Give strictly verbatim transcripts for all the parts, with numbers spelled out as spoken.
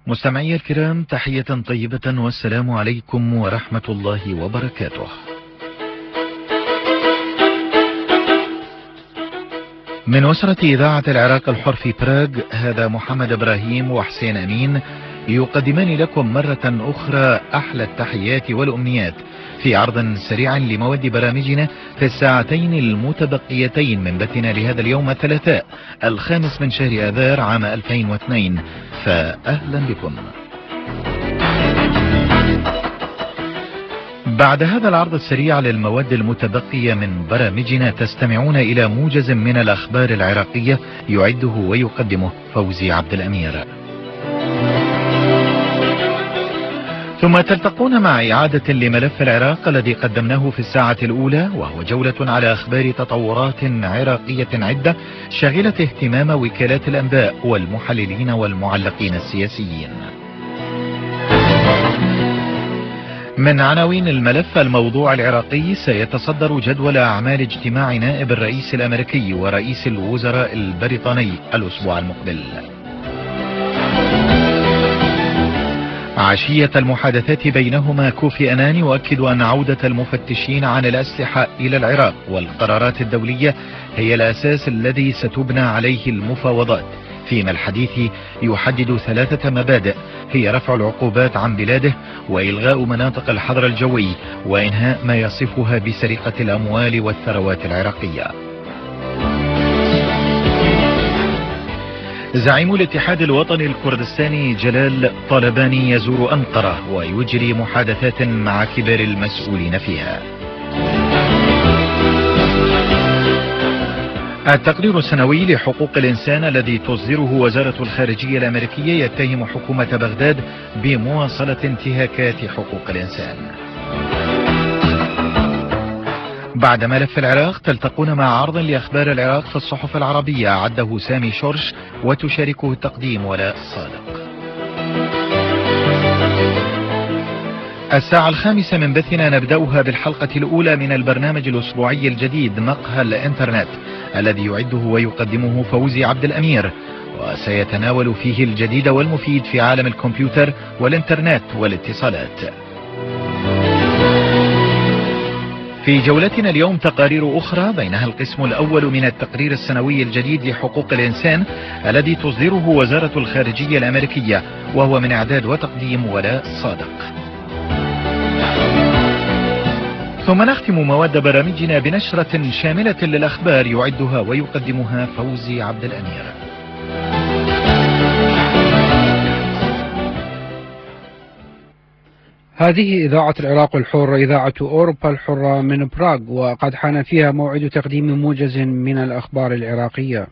مستمعي الكرام، تحية طيبة والسلام عليكم ورحمة الله وبركاته. من أسرة إذاعة العراق الحر في براغ، هذا محمد إبراهيم وحسين أمين يقدمان لكم مرة أخرى أحلى التحيات والأمنيات في عرض سريع لمواد برامجنا في الساعتين المتبقيتين من بثنا لهذا اليوم الثلاثاء الخامس من شهر آذار عام ألفين واثنين، فأهلا بكم. بعد هذا العرض السريع للمواد المتبقية من برامجنا تستمعون إلى موجز من الأخبار العراقية يعده ويقدمه فوزي عبد الأمير، ثم تلتقون مع إعادة لملف العراق الذي قدمناه في الساعة الأولى، وهو جولة على أخبار تطورات عراقية عدة شاغلة اهتمام وكالات الأنباء والمحللين والمعلقين السياسيين. من عناوين الملف: الموضوع العراقي سيتصدر جدول أعمال اجتماع نائب الرئيس الأمريكي ورئيس الوزراء البريطاني الأسبوع المقبل. عشية المحادثات بينهما، كوفي أنان يؤكد أن عودة المفتشين عن الأسلحة إلى العراق والقرارات الدولية هي الأساس الذي ستبنى عليه المفاوضات، فيما الحديث يحدد ثلاثة مبادئ هي رفع العقوبات عن بلاده وإلغاء مناطق الحظر الجوي وإنهاء ما يصفها بسرقة الأموال والثروات العراقية. زعيم الاتحاد الوطني الكردستاني جلال طالباني يزور أنقرة ويجري محادثات مع كبار المسؤولين فيها. التقرير السنوي لحقوق الإنسان الذي تصدره وزارة الخارجية الأمريكية يتهم حكومة بغداد بمواصلة انتهاكات حقوق الإنسان. بعد ملف العراق تلتقون مع عرض لأخبار العراق في الصحف العربية أعده سامي شرش وتشاركه التقديم ولاء صادق. الساعة الخامسة من بثنا نبدأها بالحلقة الأولى من البرنامج الأسبوعي الجديد مقهى الإنترنت الذي يعده ويقدمه فوزي عبد الأمير، وسيتناول فيه الجديد والمفيد في عالم الكمبيوتر والإنترنت والاتصالات. في جولتنا اليوم تقارير أخرى، بينها القسم الأول من التقرير السنوي الجديد لحقوق الإنسان الذي تصدره وزارة الخارجية الأمريكية، وهو من إعداد وتقديم ولاء صادق. ثم نختم مواد برامجنا بنشرة شاملة للأخبار يعدها ويقدمها فوزي عبد الأمير. هذه إذاعة العراق الحر، إذاعة أوروبا الحرة من براغ، وقد حان فيها موعد تقديم موجز من الأخبار العراقية.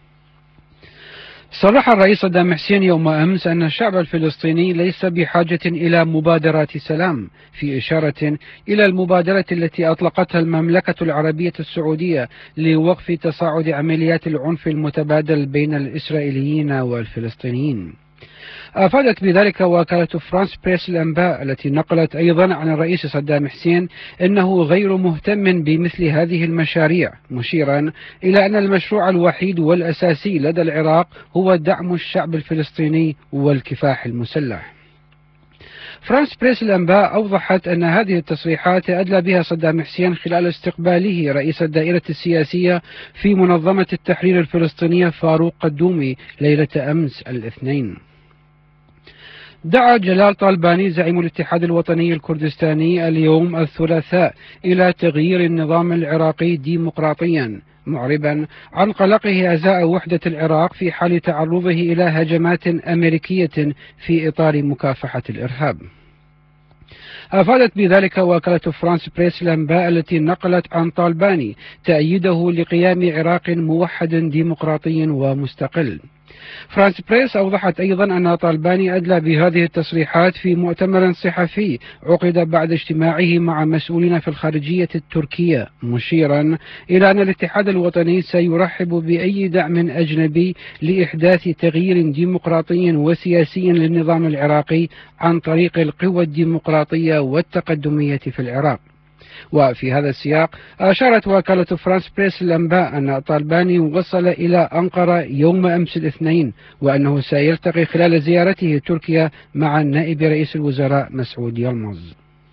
صرح الرئيس صدام حسين يوم أمس أن الشعب الفلسطيني ليس بحاجة إلى مبادرات سلام، في إشارة إلى المبادرة التي أطلقتها المملكة العربية السعودية لوقف تصاعد عمليات العنف المتبادل بين الإسرائيليين والفلسطينيين. أفادت بذلك وكالة فرانس بريس الأنباء التي نقلت أيضا عن الرئيس صدام حسين أنه غير مهتم بمثل هذه المشاريع، مشيرا إلى أن المشروع الوحيد والأساسي لدى العراق هو دعم الشعب الفلسطيني والكفاح المسلح. فرانس بريس الأنباء أوضحت أن هذه التصريحات أدلى بها صدام حسين خلال استقباله رئيس الدائرة السياسية في منظمة التحرير الفلسطينية فاروق قدومي ليلة أمس الاثنين. دعا جلال طالباني زعيم الاتحاد الوطني الكردستاني اليوم الثلاثاء إلى تغيير النظام العراقي ديمقراطيا، معربا عن قلقه أزاء وحدة العراق في حال تعرضه إلى هجمات أمريكية في إطار مكافحة الإرهاب. أفادت بذلك وكالة فرانس بريس الأنباء التي نقلت عن طالباني تأييده لقيام عراق موحد ديمقراطي ومستقل. فرانس بريس أوضحت أيضا أن طالباني أدلى بهذه التصريحات في مؤتمر صحفي عقد بعد اجتماعه مع مسؤولين في الخارجية التركية، مشيرا إلى أن الاتحاد الوطني سيرحب بأي دعم أجنبي لإحداث تغيير ديمقراطي وسياسي للنظام العراقي عن طريق القوى الديمقراطية والتقدمية في العراق. وفي هذا السياق أشارت وكالة فرانس بريس الأنباء أن طالباني وصل إلى أنقرة يوم أمس الاثنين، وأنه سيلتقي خلال زيارته تركيا مع نائب رئيس الوزراء مسعود يلمز.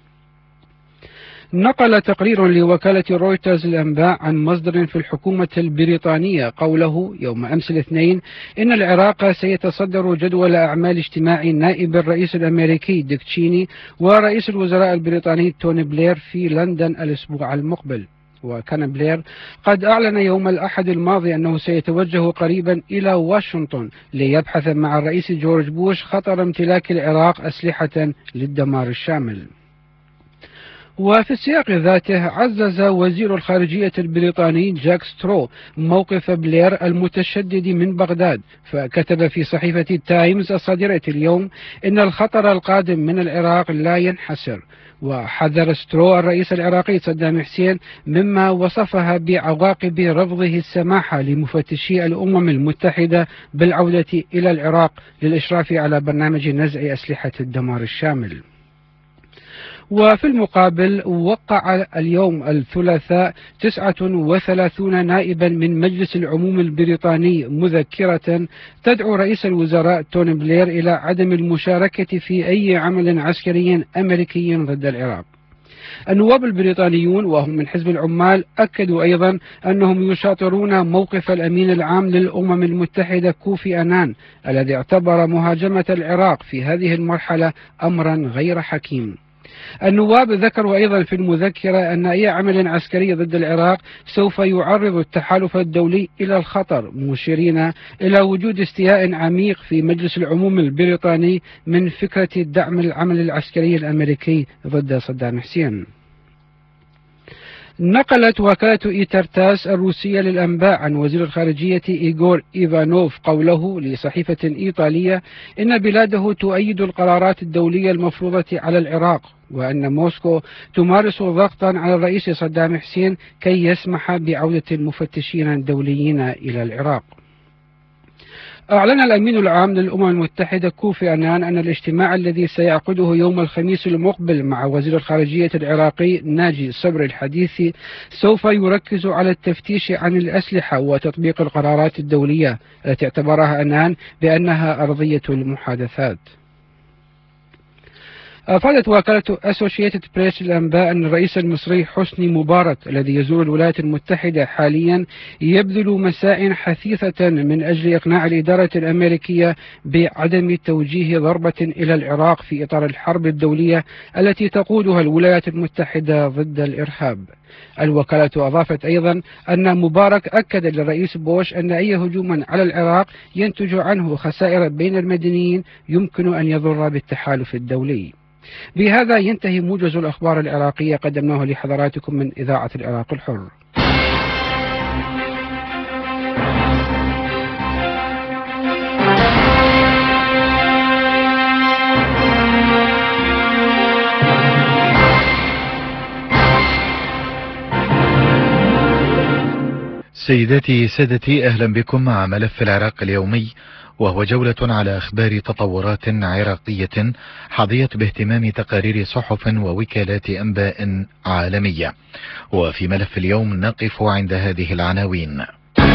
نقل تقرير لوكالة رويترز الأنباء عن مصدر في الحكومة البريطانية قوله يوم أمس الاثنين إن العراق سيتصدر جدول أعمال اجتماع نائب الرئيس الأمريكي ديك تشيني ورئيس الوزراء البريطاني توني بلير في لندن الأسبوع المقبل. وكان بلير قد أعلن يوم الأحد الماضي أنه سيتوجه قريبا إلى واشنطن ليبحث مع الرئيس جورج بوش خطر امتلاك العراق أسلحة للدمار الشامل. وفي السياق ذاته عزز وزير الخارجية البريطاني جاك سترو موقف بلير المتشدد من بغداد، فكتب في صحيفة التايمز الصادرة اليوم إن الخطر القادم من العراق لا ينحسر، وحذر سترو الرئيس العراقي صدام حسين مما وصفها بعواقب رفضه السماح لمفتشي الأمم المتحدة بالعودة إلى العراق للإشراف على برنامج نزع أسلحة الدمار الشامل. وفي المقابل وقع اليوم الثلاثاء تسعة وثلاثون نائبا من مجلس العموم البريطاني مذكرة تدعو رئيس الوزراء توني بلير إلى عدم المشاركة في أي عمل عسكري أمريكي ضد العراق. النواب البريطانيون وهم من حزب العمال أكدوا أيضا أنهم يشاطرون موقف الأمين العام للأمم المتحدة كوفي أنان الذي اعتبر مهاجمة العراق في هذه المرحلة أمرا غير حكيم. النواب ذكروا أيضا في المذكرة أن أي عمل عسكري ضد العراق سوف يعرض التحالف الدولي إلى الخطر، مشيرين إلى وجود استياء عميق في مجلس العموم البريطاني من فكرة دعم العمل العسكري الأمريكي ضد صدام حسين. نقلت وكالة إيترتاس الروسية للأنباء عن وزير الخارجية إيغور إيفانوف قوله لصحيفة إيطالية إن بلاده تؤيد القرارات الدولية المفروضة على العراق، وأن موسكو تمارس ضغطا على الرئيس صدام حسين كي يسمح بعودة المفتشين الدوليين إلى العراق. أعلن الأمين العام للأمم المتحدة كوفي أنان أن الاجتماع الذي سيعقده يوم الخميس المقبل مع وزير الخارجية العراقي ناجي صبري الحديثي سوف يركز على التفتيش عن الأسلحة وتطبيق القرارات الدولية التي اعتبرها أنان بأنها أرضية المحادثات. أفادت وكالة أسوشيتد بريس الأنباء أن الرئيس المصري حسني مبارك الذي يزور الولايات المتحدة حاليا يبذل مساء حثيثة من أجل إقناع الإدارة الأمريكية بعدم توجيه ضربة إلى العراق في إطار الحرب الدولية التي تقودها الولايات المتحدة ضد الإرهاب. الوكالة أضافت أيضا أن مبارك أكد للرئيس بوش أن أي هجوم على العراق ينتج عنه خسائر بين المدنيين يمكن أن يضر بالتحالف الدولي. بهذا ينتهي موجز الأخبار العراقية قدمناه لحضراتكم من إذاعة العراق الحر. سيداتي سادتي، أهلا بكم مع ملف العراق اليومي، وهو جولة على أخبار تطورات عراقية حظيت باهتمام تقارير صحف ووكالات أنباء عالمية. وفي ملف اليوم نقف عند هذه العناوين.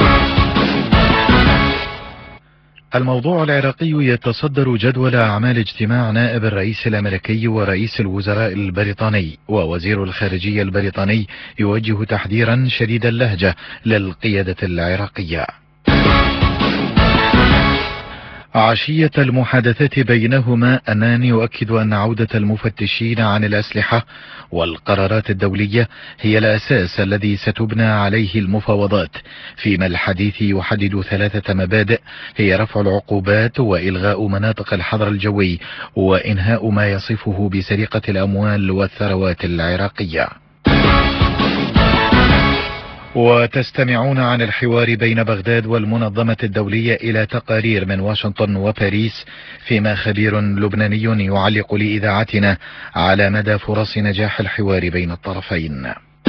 الموضوع العراقي يتصدر جدول أعمال اجتماع نائب الرئيس الأمريكي ورئيس الوزراء البريطاني، ووزير الخارجية البريطاني يوجه تحذيرا شديد اللهجة للقيادة العراقية. عشية المحادثات بينهما أنان يؤكد أن عودة المفتشين عن الأسلحة والقرارات الدولية هي الأساس الذي ستبنى عليه المفاوضات، فيما الحديث يحدد ثلاثة مبادئ هي رفع العقوبات وإلغاء مناطق الحظر الجوي وإنهاء ما يصفه بسرقة الأموال والثروات العراقية. وتستمعون عن الحوار بين بغداد والمنظمة الدولية إلى تقارير من واشنطن وباريس، فيما خبير لبناني يعلق لإذاعتنا على مدى فرص نجاح الحوار بين الطرفين.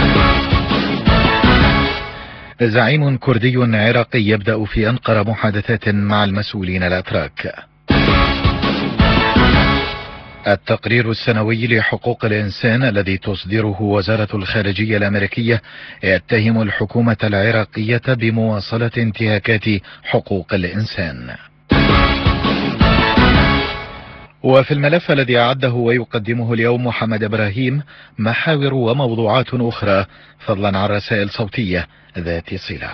زعيم كردي عراقي يبدأ في أنقرة محادثات مع المسؤولين الأتراك. التقرير السنوي لحقوق الإنسان الذي تصدره وزارة الخارجية الأمريكية يتهم الحكومة العراقية بمواصلة انتهاكات حقوق الإنسان. وفي الملف الذي أعده ويقدمه اليوم محمد إبراهيم محاور وموضوعات أخرى فضلا عن رسائل صوتية ذات صلة.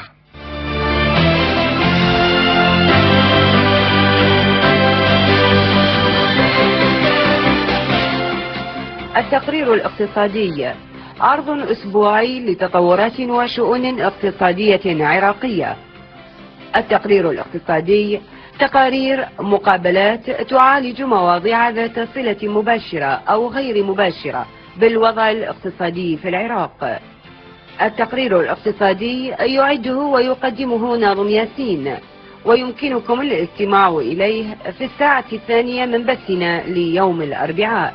التقرير الاقتصادي، عرض أسبوعي لتطورات وشؤون اقتصادية عراقية. التقرير الاقتصادي تقارير مقابلات تعالج مواضيع ذات صلة مباشرة أو غير مباشرة بالوضع الاقتصادي في العراق. التقرير الاقتصادي يعده ويقدمه ناظم ياسين، ويمكنكم الاستماع إليه في الساعة الثانية من بثنا ليوم الأربعاء.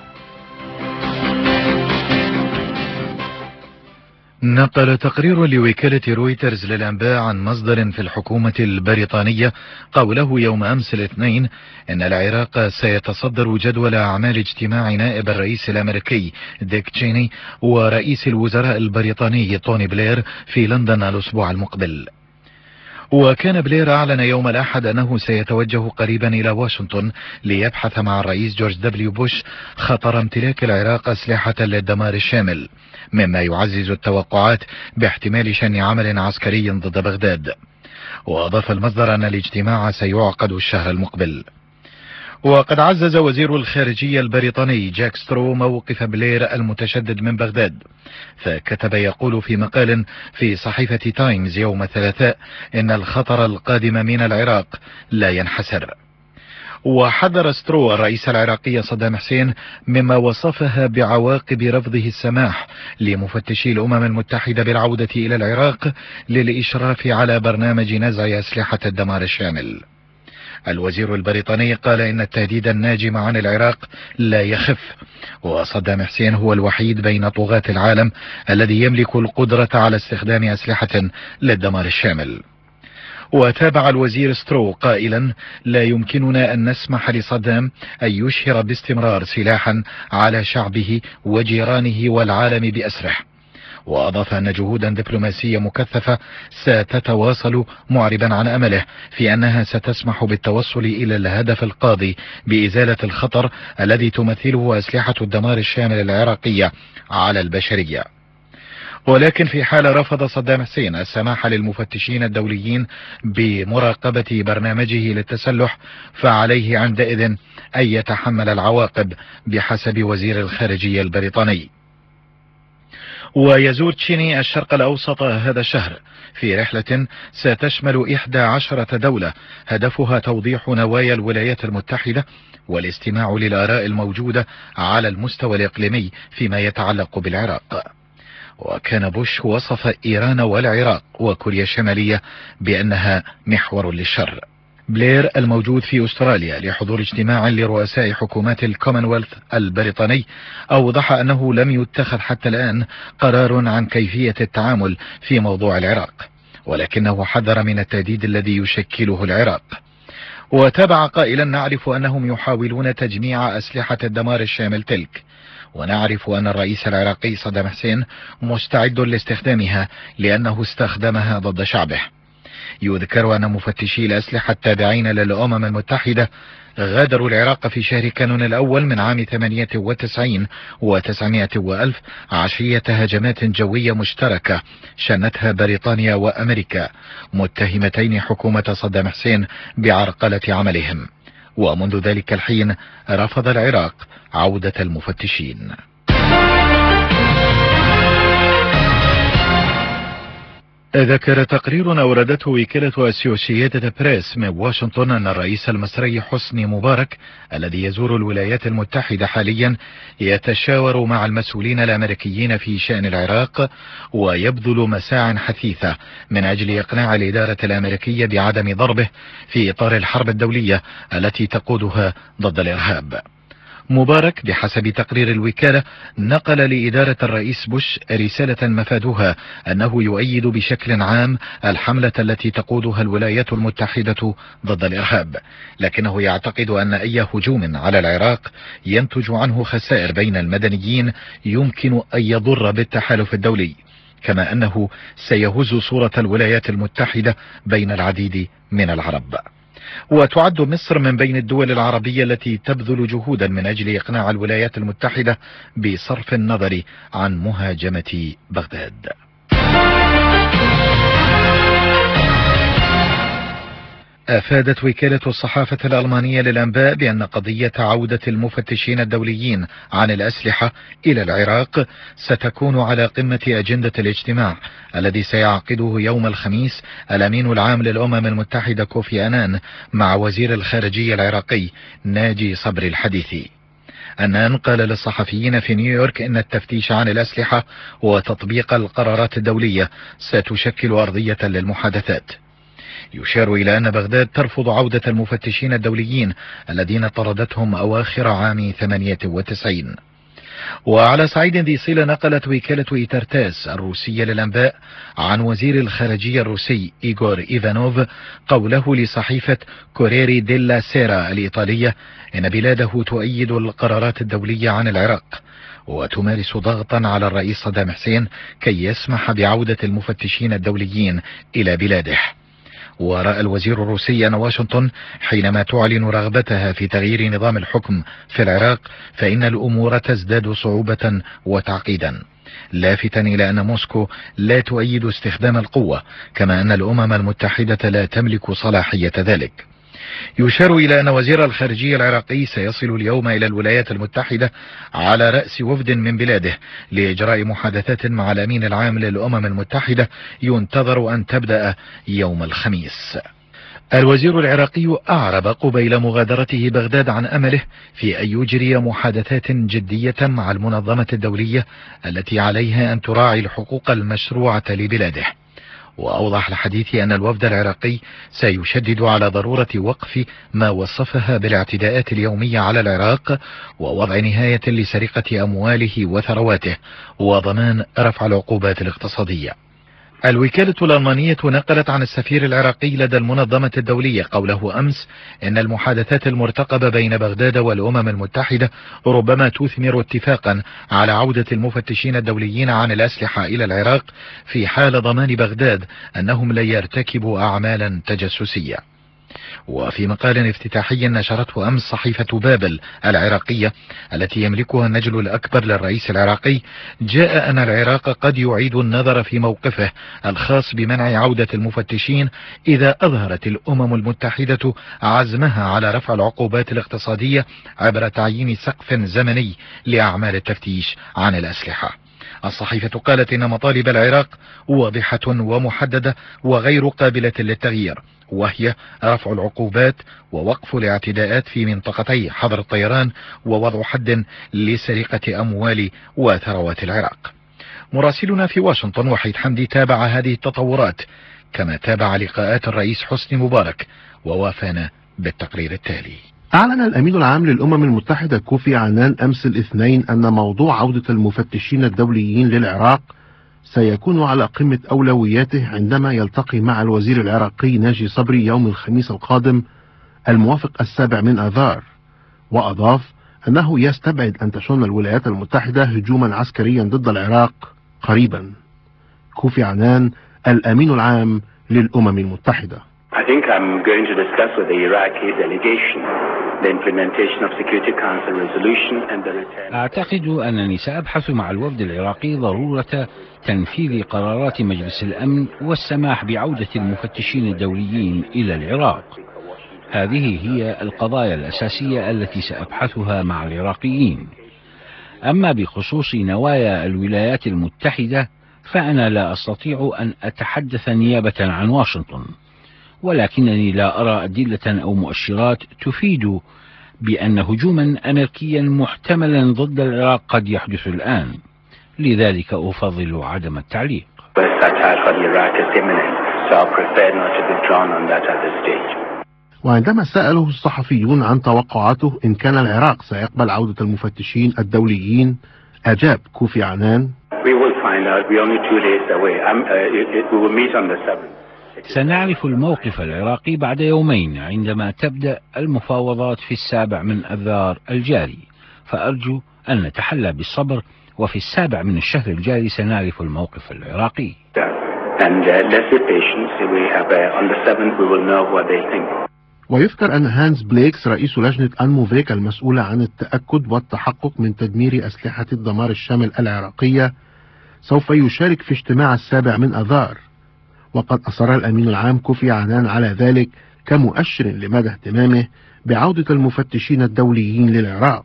نقل تقرير لوكالة رويترز للأنباء عن مصدر في الحكومة البريطانية قوله يوم أمس الاثنين إن العراق سيتصدر جدول أعمال اجتماع نائب الرئيس الأمريكي ديك تشيني ورئيس الوزراء البريطاني توني بلير في لندن الأسبوع المقبل. وكان بلير أعلن يوم الأحد أنه سيتوجه قريبا إلى واشنطن ليبحث مع الرئيس جورج دبليو بوش خطر امتلاك العراق أسلحة للدمار الشامل، مما يعزز التوقعات باحتمال شن عمل عسكري ضد بغداد. وأضاف المصدر أن الاجتماع سيعقد الشهر المقبل. وقد عزز وزير الخارجية البريطاني جاك سترو موقف بلير المتشدد من بغداد، فكتب يقول في مقال في صحيفة تايمز يوم الثلاثاء إن الخطر القادم من العراق لا ينحسر. وحذر سترو الرئيس العراقي صدام حسين مما وصفها بعواقب رفضه السماح لمفتشي الأمم المتحدة بالعودة إلى العراق للإشراف على برنامج نزع أسلحة الدمار الشامل. الوزير البريطاني قال إن التهديد الناجم عن العراق لا يخف، وصدام حسين هو الوحيد بين طغاة العالم الذي يملك القدرة على استخدام أسلحة للدمار الشامل. وتابع الوزير سترو قائلا لا يمكننا أن نسمح لصدام أن يشهر باستمرار سلاحا على شعبه وجيرانه والعالم بأسره. وأضاف أن جهودا دبلوماسية مكثفة ستتواصل، معربا عن أمله في أنها ستسمح بالتوصل إلى الهدف القاضي بإزالة الخطر الذي تمثله أسلحة الدمار الشامل العراقية على البشرية. ولكن في حال رفض صدام حسين السماح للمفتشين الدوليين بمراقبة برنامجه للتسلح فعليه عندئذ أن يتحمل العواقب بحسب وزير الخارجية البريطاني. ويزور تشيني الشرق الأوسط هذا الشهر في رحلة ستشمل إحدى عشرة دولة هدفها توضيح نوايا الولايات المتحدة والاستماع للآراء الموجودة على المستوى الإقليمي فيما يتعلق بالعراق. وكان بوش وصف إيران والعراق وكوريا الشمالية بأنها محور للشر. بلير الموجود في أستراليا لحضور اجتماع لرؤساء حكومات الكومنولث البريطاني أوضح أنه لم يتخذ حتى الآن قرار عن كيفية التعامل في موضوع العراق، ولكنه حذر من التهديد الذي يشكله العراق. وتابع قائلا نعرف أنهم يحاولون تجميع أسلحة الدمار الشامل تلك، ونعرف أن الرئيس العراقي صدام حسين مستعد لاستخدامها لأنه استخدمها ضد شعبه. يذكر أن مفتشي الأسلحة التابعين للأمم المتحدة غادروا العراق في شهر كانون الأول من عام ثمانية وتسعين وتسعمائة وألف عشية هجمات جوية مشتركة شنتها بريطانيا وأمريكا، متهمتين حكومة صدام حسين بعرقلة عملهم. ومنذ ذلك الحين رفض العراق عودة المفتشين. ذكر تقرير أوردته وكالة أسوشيتد بريس من واشنطن أن الرئيس المصري حسني مبارك الذي يزور الولايات المتحدة حاليا يتشاور مع المسؤولين الأمريكيين في شأن العراق، ويبذل مساع حثيثة من أجل إقناع الإدارة الأمريكية بعدم ضربه في إطار الحرب الدولية التي تقودها ضد الإرهاب. مبارك بحسب تقرير الوكالة نقل لإدارة الرئيس بوش رسالة مفادها أنه يؤيد بشكل عام الحملة التي تقودها الولايات المتحدة ضد الإرهاب، لكنه يعتقد أن أي هجوم على العراق ينتج عنه خسائر بين المدنيين يمكن أن يضر بالتحالف الدولي، كما أنه سيهز صورة الولايات المتحدة بين العديد من العرب. وتعد مصر من بين الدول العربية التي تبذل جهودا من أجل إقناع الولايات المتحدة بصرف النظر عن مهاجمة بغداد. أفادت وكالة الصحافة الألمانية للأنباء بأن قضية عودة المفتشين الدوليين عن الأسلحة إلى العراق ستكون على قمة أجندة الاجتماع الذي سيعقده يوم الخميس الأمين العام للأمم المتحدة كوفي أنان مع وزير الخارجية العراقي ناجي صبري الحديثي. أنان قال للصحفيين في نيويورك إن التفتيش عن الأسلحة وتطبيق القرارات الدولية ستشكل أرضية للمحادثات. يشار إلى أن بغداد ترفض عودة المفتشين الدوليين الذين طردتهم أواخر عام ثمانية وتسعين. وعلى صعيد ذي صلة نقلت وكالة إيترتاس الروسية للأنباء عن وزير الخارجية الروسي إيغور إيفانوف قوله لصحيفة كوريري ديلا سيرا الإيطالية إن بلاده تؤيد القرارات الدولية عن العراق وتمارس ضغطا على الرئيس صدام حسين كي يسمح بعودة المفتشين الدوليين إلى بلاده. ورأى الوزير الروسي أن واشنطن حينما تعلن رغبتها في تغيير نظام الحكم في العراق فإن الأمور تزداد صعوبة وتعقيدا، لافتا إلى أن موسكو لا تؤيد استخدام القوة، كما أن الأمم المتحدة لا تملك صلاحية ذلك. يشار إلى أن وزير الخارجية العراقي سيصل اليوم إلى الولايات المتحدة على رأس وفد من بلاده لإجراء محادثات مع الأمين العام للأمم المتحدة ينتظر أن تبدأ يوم الخميس. الوزير العراقي أعرب قبيل مغادرته بغداد عن أمله في أن يجري محادثات جدية مع المنظمة الدولية التي عليها أن تراعي الحقوق المشروعة لبلاده. وأوضح الحديث أن الوفد العراقي سيشدد على ضرورة وقف ما وصفها بالاعتداءات اليومية على العراق ووضع نهاية لسرقة أمواله وثرواته وضمان رفع العقوبات الاقتصادية. الوكالة الألمانية نقلت عن السفير العراقي لدى المنظمة الدولية قوله أمس إن المحادثات المرتقبة بين بغداد والأمم المتحدة ربما تثمر اتفاقا على عودة المفتشين الدوليين عن الأسلحة إلى العراق في حال ضمان بغداد أنهم لا يرتكبوا أعمالا تجسسية. وفي مقال افتتاحي نشرته أمس صحيفة بابل العراقية التي يملكها النجل الأكبر للرئيس العراقي، جاء أن العراق قد يعيد النظر في موقفه الخاص بمنع عودة المفتشين إذا أظهرت الأمم المتحدة عزمها على رفع العقوبات الاقتصادية عبر تعيين سقف زمني لأعمال التفتيش عن الأسلحة. الصحيفة قالت إن مطالب العراق واضحة ومحددة وغير قابلة للتغيير، وهي رفع العقوبات ووقف الاعتداءات في منطقتي حظر الطيران ووضع حد لسرقة أموال وثروات العراق. مراسلنا في واشنطن وحيد حمدي تابع هذه التطورات كما تابع لقاءات الرئيس حسني مبارك ووافانا بالتقرير التالي. أعلن الأمين العام للأمم المتحدة كوفي عنان أمس الاثنين أن موضوع عودة المفتشين الدوليين للعراق سيكون على قمة أولوياته عندما يلتقي مع الوزير العراقي ناجي صبري يوم الخميس القادم الموافق السابع من آذار. وأضاف أنه يستبعد أن تشن الولايات المتحدة هجوما عسكريا ضد العراق قريبا. كوفي عنان الأمين العام للأمم المتحدة. I think I'm going to discuss with the Iraqi delegation the implementation of Security Council resolution and the return. أعتقد أنني سأبحث مع الوفد العراقي ضرورة تنفيذ قرارات مجلس الأمن والسماح بعودة المفتشين الدوليين إلى العراق. هذه هي القضايا الأساسية التي سأبحثها مع العراقيين. أما بخصوص نوايا الولايات المتحدة فأنا لا أستطيع أن أتحدث نيابة عن واشنطن، ولكنني لا أرى أدلة أو مؤشرات تفيد بأن هجوما أمريكيا محتملا ضد العراق قد يحدث الآن، لذلك أفضل عدم التعليق. وعندما سأله الصحفيون عن توقعاته إن كان العراق سيقبل عودة المفتشين الدوليين، أجاب كوفي عنان: سنعرف الموقف العراقي بعد يومين عندما تبدأ المفاوضات في السابع من أذار الجاري، فأرجو أن نتحلى بالصبر، وفي السابع من الشهر الجاري سنعرف الموقف العراقي. ويذكر أن هانز بليكس رئيس لجنة أنموفيك المسؤولة عن التأكد والتحقق من تدمير أسلحة الدمار الشامل العراقية سوف يشارك في اجتماع السابع من أذار، وقد أصر الأمين العام كوفي عنان على ذلك كمؤشر لمدى اهتمامه بعودة المفتشين الدوليين للعراق.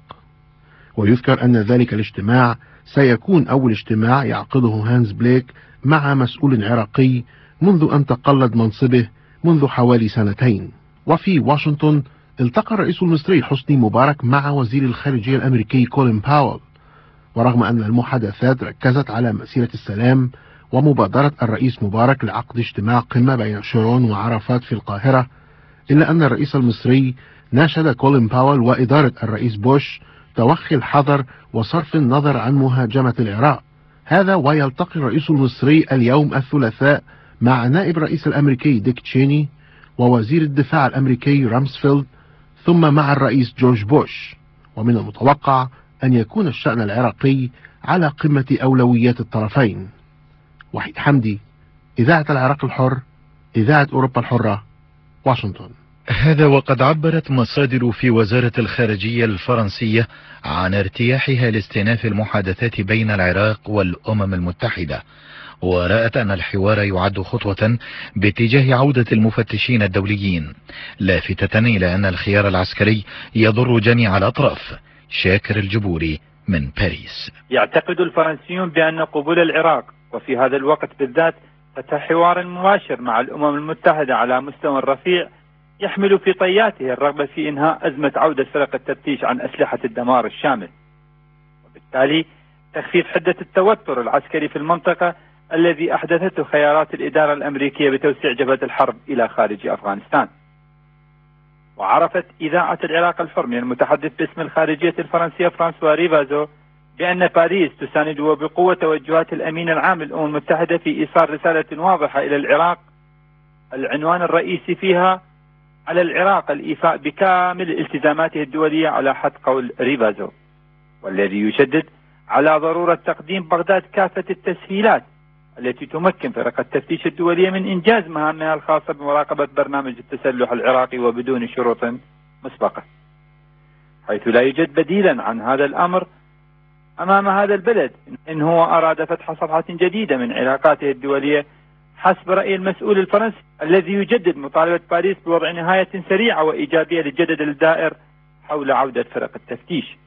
ويذكر أن ذلك الاجتماع سيكون أول اجتماع يعقده هانز بليك مع مسؤول عراقي منذ أن تقلد منصبه منذ حوالي سنتين. وفي واشنطن التقى الرئيس المصري حسني مبارك مع وزير الخارجية الأمريكي كولين باول، ورغم أن المحادثات ركزت على مسيرة السلام ومبادرة الرئيس مبارك لعقد اجتماع قمة بين شيرون وعرفات في القاهرة، إلا أن الرئيس المصري ناشد كولين باول وإدارة الرئيس بوش توخي الحذر وصرف النظر عن مهاجمة العراق. هذا ويلتقي الرئيس المصري اليوم الثلاثاء مع نائب الرئيس الأمريكي ديك تشيني ووزير الدفاع الأمريكي رامسفيلد، ثم مع الرئيس جورج بوش. ومن المتوقع أن يكون الشأن العراقي على قمة أولويات الطرفين. وحيد حمدي، إذاعة العراق الحر، إذاعة أوروبا الحرة، واشنطن. هذا وقد عبرت مصادر في وزارة الخارجية الفرنسية عن ارتياحها لاستئناف المحادثات بين العراق والأمم المتحدة، ورأت أن الحوار يعد خطوة باتجاه عودة المفتشين الدوليين، لافتة إلى أن الخيار العسكري يضر جميع الأطراف. شاكر الجبوري من باريس. يعتقد الفرنسيون بأن قبول العراق وفي هذا الوقت بالذات فتح حوار مباشر مع الأمم المتحدة على مستوى رفيع يحمل في طياته الرغبة في إنهاء أزمة عودة فرق التفتيش عن أسلحة الدمار الشامل، وبالتالي تخفيف حدة التوتر العسكري في المنطقة الذي أحدثته خيارات الإدارة الأمريكية بتوسيع جبهة الحرب إلى خارج أفغانستان. وعرفت إذاعة العراق الحر من المتحدث باسم الخارجية الفرنسية فرانسوا ريفازو بأن باريس تساند وبقوة توجهات الأمين العام للأمم المتحدة في إيصال رسالة واضحة إلى العراق العنوان الرئيسي فيها على العراق الإيفاء بكامل التزاماته الدولية على حد قول ريفازو، والذي يشدد على ضرورة تقديم بغداد كافة التسهيلات التي تمكن فرق التفتيش الدولية من إنجاز مهامها الخاصة بمراقبة برنامج التسلح العراقي وبدون شروط مسبقة، حيث لا يوجد بديلا عن هذا الأمر أمام هذا البلد إن هو أراد فتح صفحة جديدة من علاقاته الدولية حسب رأي المسؤول الفرنسي الذي يجدد مطالبة باريس بوضع نهاية سريعة وإيجابية للجدل الدائر حول عودة فرق التفتيش.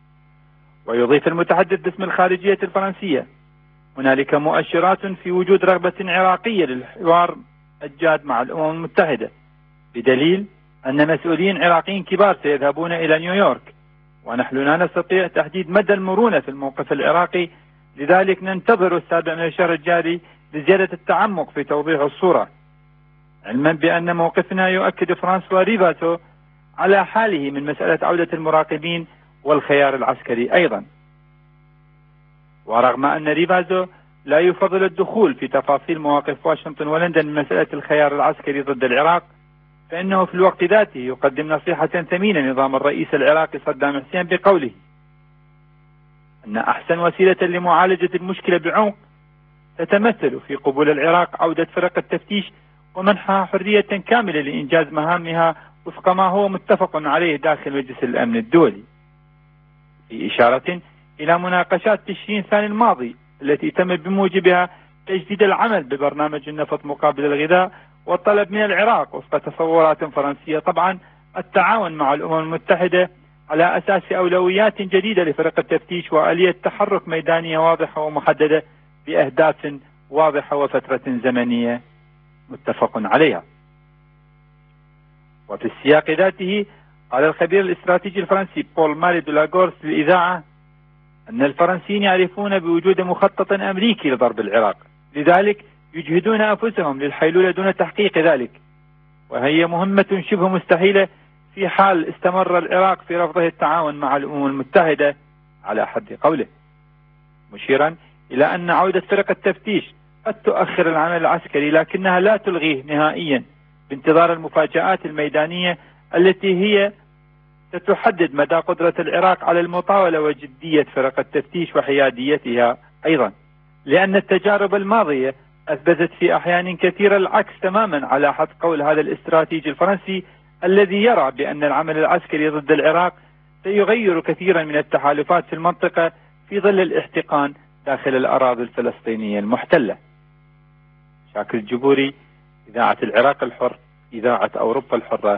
ويضيف المتحدث باسم الخارجية الفرنسية: هنالك مؤشرات في وجود رغبة عراقية للحوار الجاد مع الأمم المتحدة، بدليل أن مسؤولين عراقيين كبار سيذهبون إلى نيويورك، ونحن لا نستطيع تحديد مدى المرونة في الموقف العراقي، لذلك ننتظر السابع من الشهر الجاري لزيادة التعمق في توضيح الصورة، علما بأن موقفنا يؤكد فرانسوا ريفازو على حاله من مسألة عودة المراقبين والخيار العسكري أيضا. ورغم أن ريفازو لا يفضل الدخول في تفاصيل مواقف واشنطن ولندن من مسألة الخيار العسكري ضد العراق، فإنه في الوقت ذاته يقدم نصيحة ثمينة نظام الرئيس العراقي صدام حسين بقوله أن أحسن وسيلة لمعالجة المشكلة بعمق تتمثل في قبول العراق عودة فرق التفتيش ومنحها حرية كاملة لإنجاز مهامها وفق ما هو متفق عليه داخل مجلس الأمن الدولي، في إشارة إلى مناقشات تشرين الثاني الماضي التي تم بموجبها تجديد العمل ببرنامج النفط مقابل الغذاء، والطلب من العراق وفق تصورات فرنسية طبعا التعاون مع الأمم المتحدة على أساس أولويات جديدة لفرق التفتيش وآلية تحرك ميدانية واضحة ومحددة بأهداف واضحة وفترة زمنية متفق عليها. وفي السياق ذاته قال الخبير الاستراتيجي الفرنسي بول ماري دولاغورس للإذاعة أن الفرنسيين يعرفون بوجود مخطط أمريكي لضرب العراق، لذلك يجهدون أنفسهم للحيلولة دون تحقيق ذلك، وهي مهمة شبه مستحيلة في حال استمر العراق في رفضه التعاون مع الأمم المتحدة على حد قوله، مشيرا إلى أن عودة فرق التفتيش قد تؤخر العمل العسكري لكنها لا تلغيه نهائيا بانتظار المفاجآت الميدانية التي هي ستحدد مدى قدرة العراق على المطاولة وجدية فرق التفتيش وحياديتها أيضا، لأن التجارب الماضية أثبتت في أحيان كثيرة العكس تماما على حد قول هذا الاستراتيجي الفرنسي الذي يرى بأن العمل العسكري ضد العراق سيغير كثيرا من التحالفات في المنطقة في ظل الاحتقان داخل الأراضي الفلسطينية المحتلة. شاكر الجبوري، إذاعة العراق الحر، إذاعة أوروبا الحرة،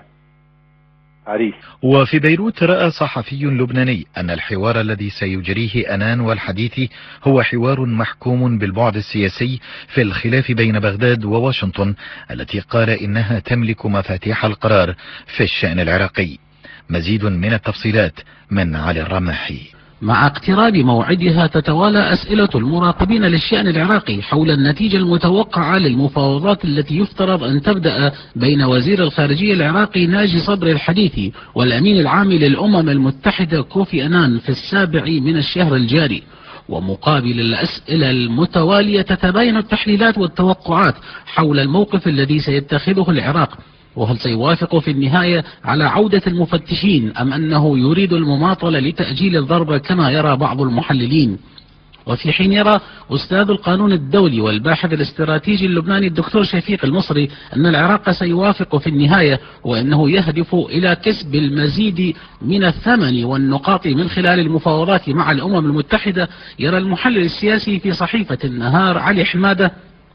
باريس. وفي بيروت رأى صحفي لبناني أن الحوار الذي سيجريه أنان والحديثي هو حوار محكوم بالبعد السياسي في الخلاف بين بغداد وواشنطن التي قال إنها تملك مفاتيح القرار في الشأن العراقي. مزيد من التفصيلات من علي الرماحي. مع اقتراب موعدها تتوالى أسئلة المراقبين للشأن العراقي حول النتيجة المتوقعة للمفاوضات التي يفترض أن تبدأ بين وزير الخارجية العراقي ناجي صدري الحديثي والأمين العام للأمم المتحدة كوفي أنان في السابع من الشهر الجاري. ومقابل الأسئلة المتوالية تتباين التحليلات والتوقعات حول الموقف الذي سيتخذه العراق، وهل سيوافق في النهاية على عودة المفتشين أم أنه يريد المماطلة لتأجيل الضربة كما يرى بعض المحللين. وفي حين يرى أستاذ القانون الدولي والباحث الاستراتيجي اللبناني الدكتور شفيق المصري أن العراق سيوافق في النهاية وأنه يهدف إلى كسب المزيد من الثمن والنقاط من خلال المفاوضات مع الأمم المتحدة، يرى المحلل السياسي في صحيفة النهار علي حمادة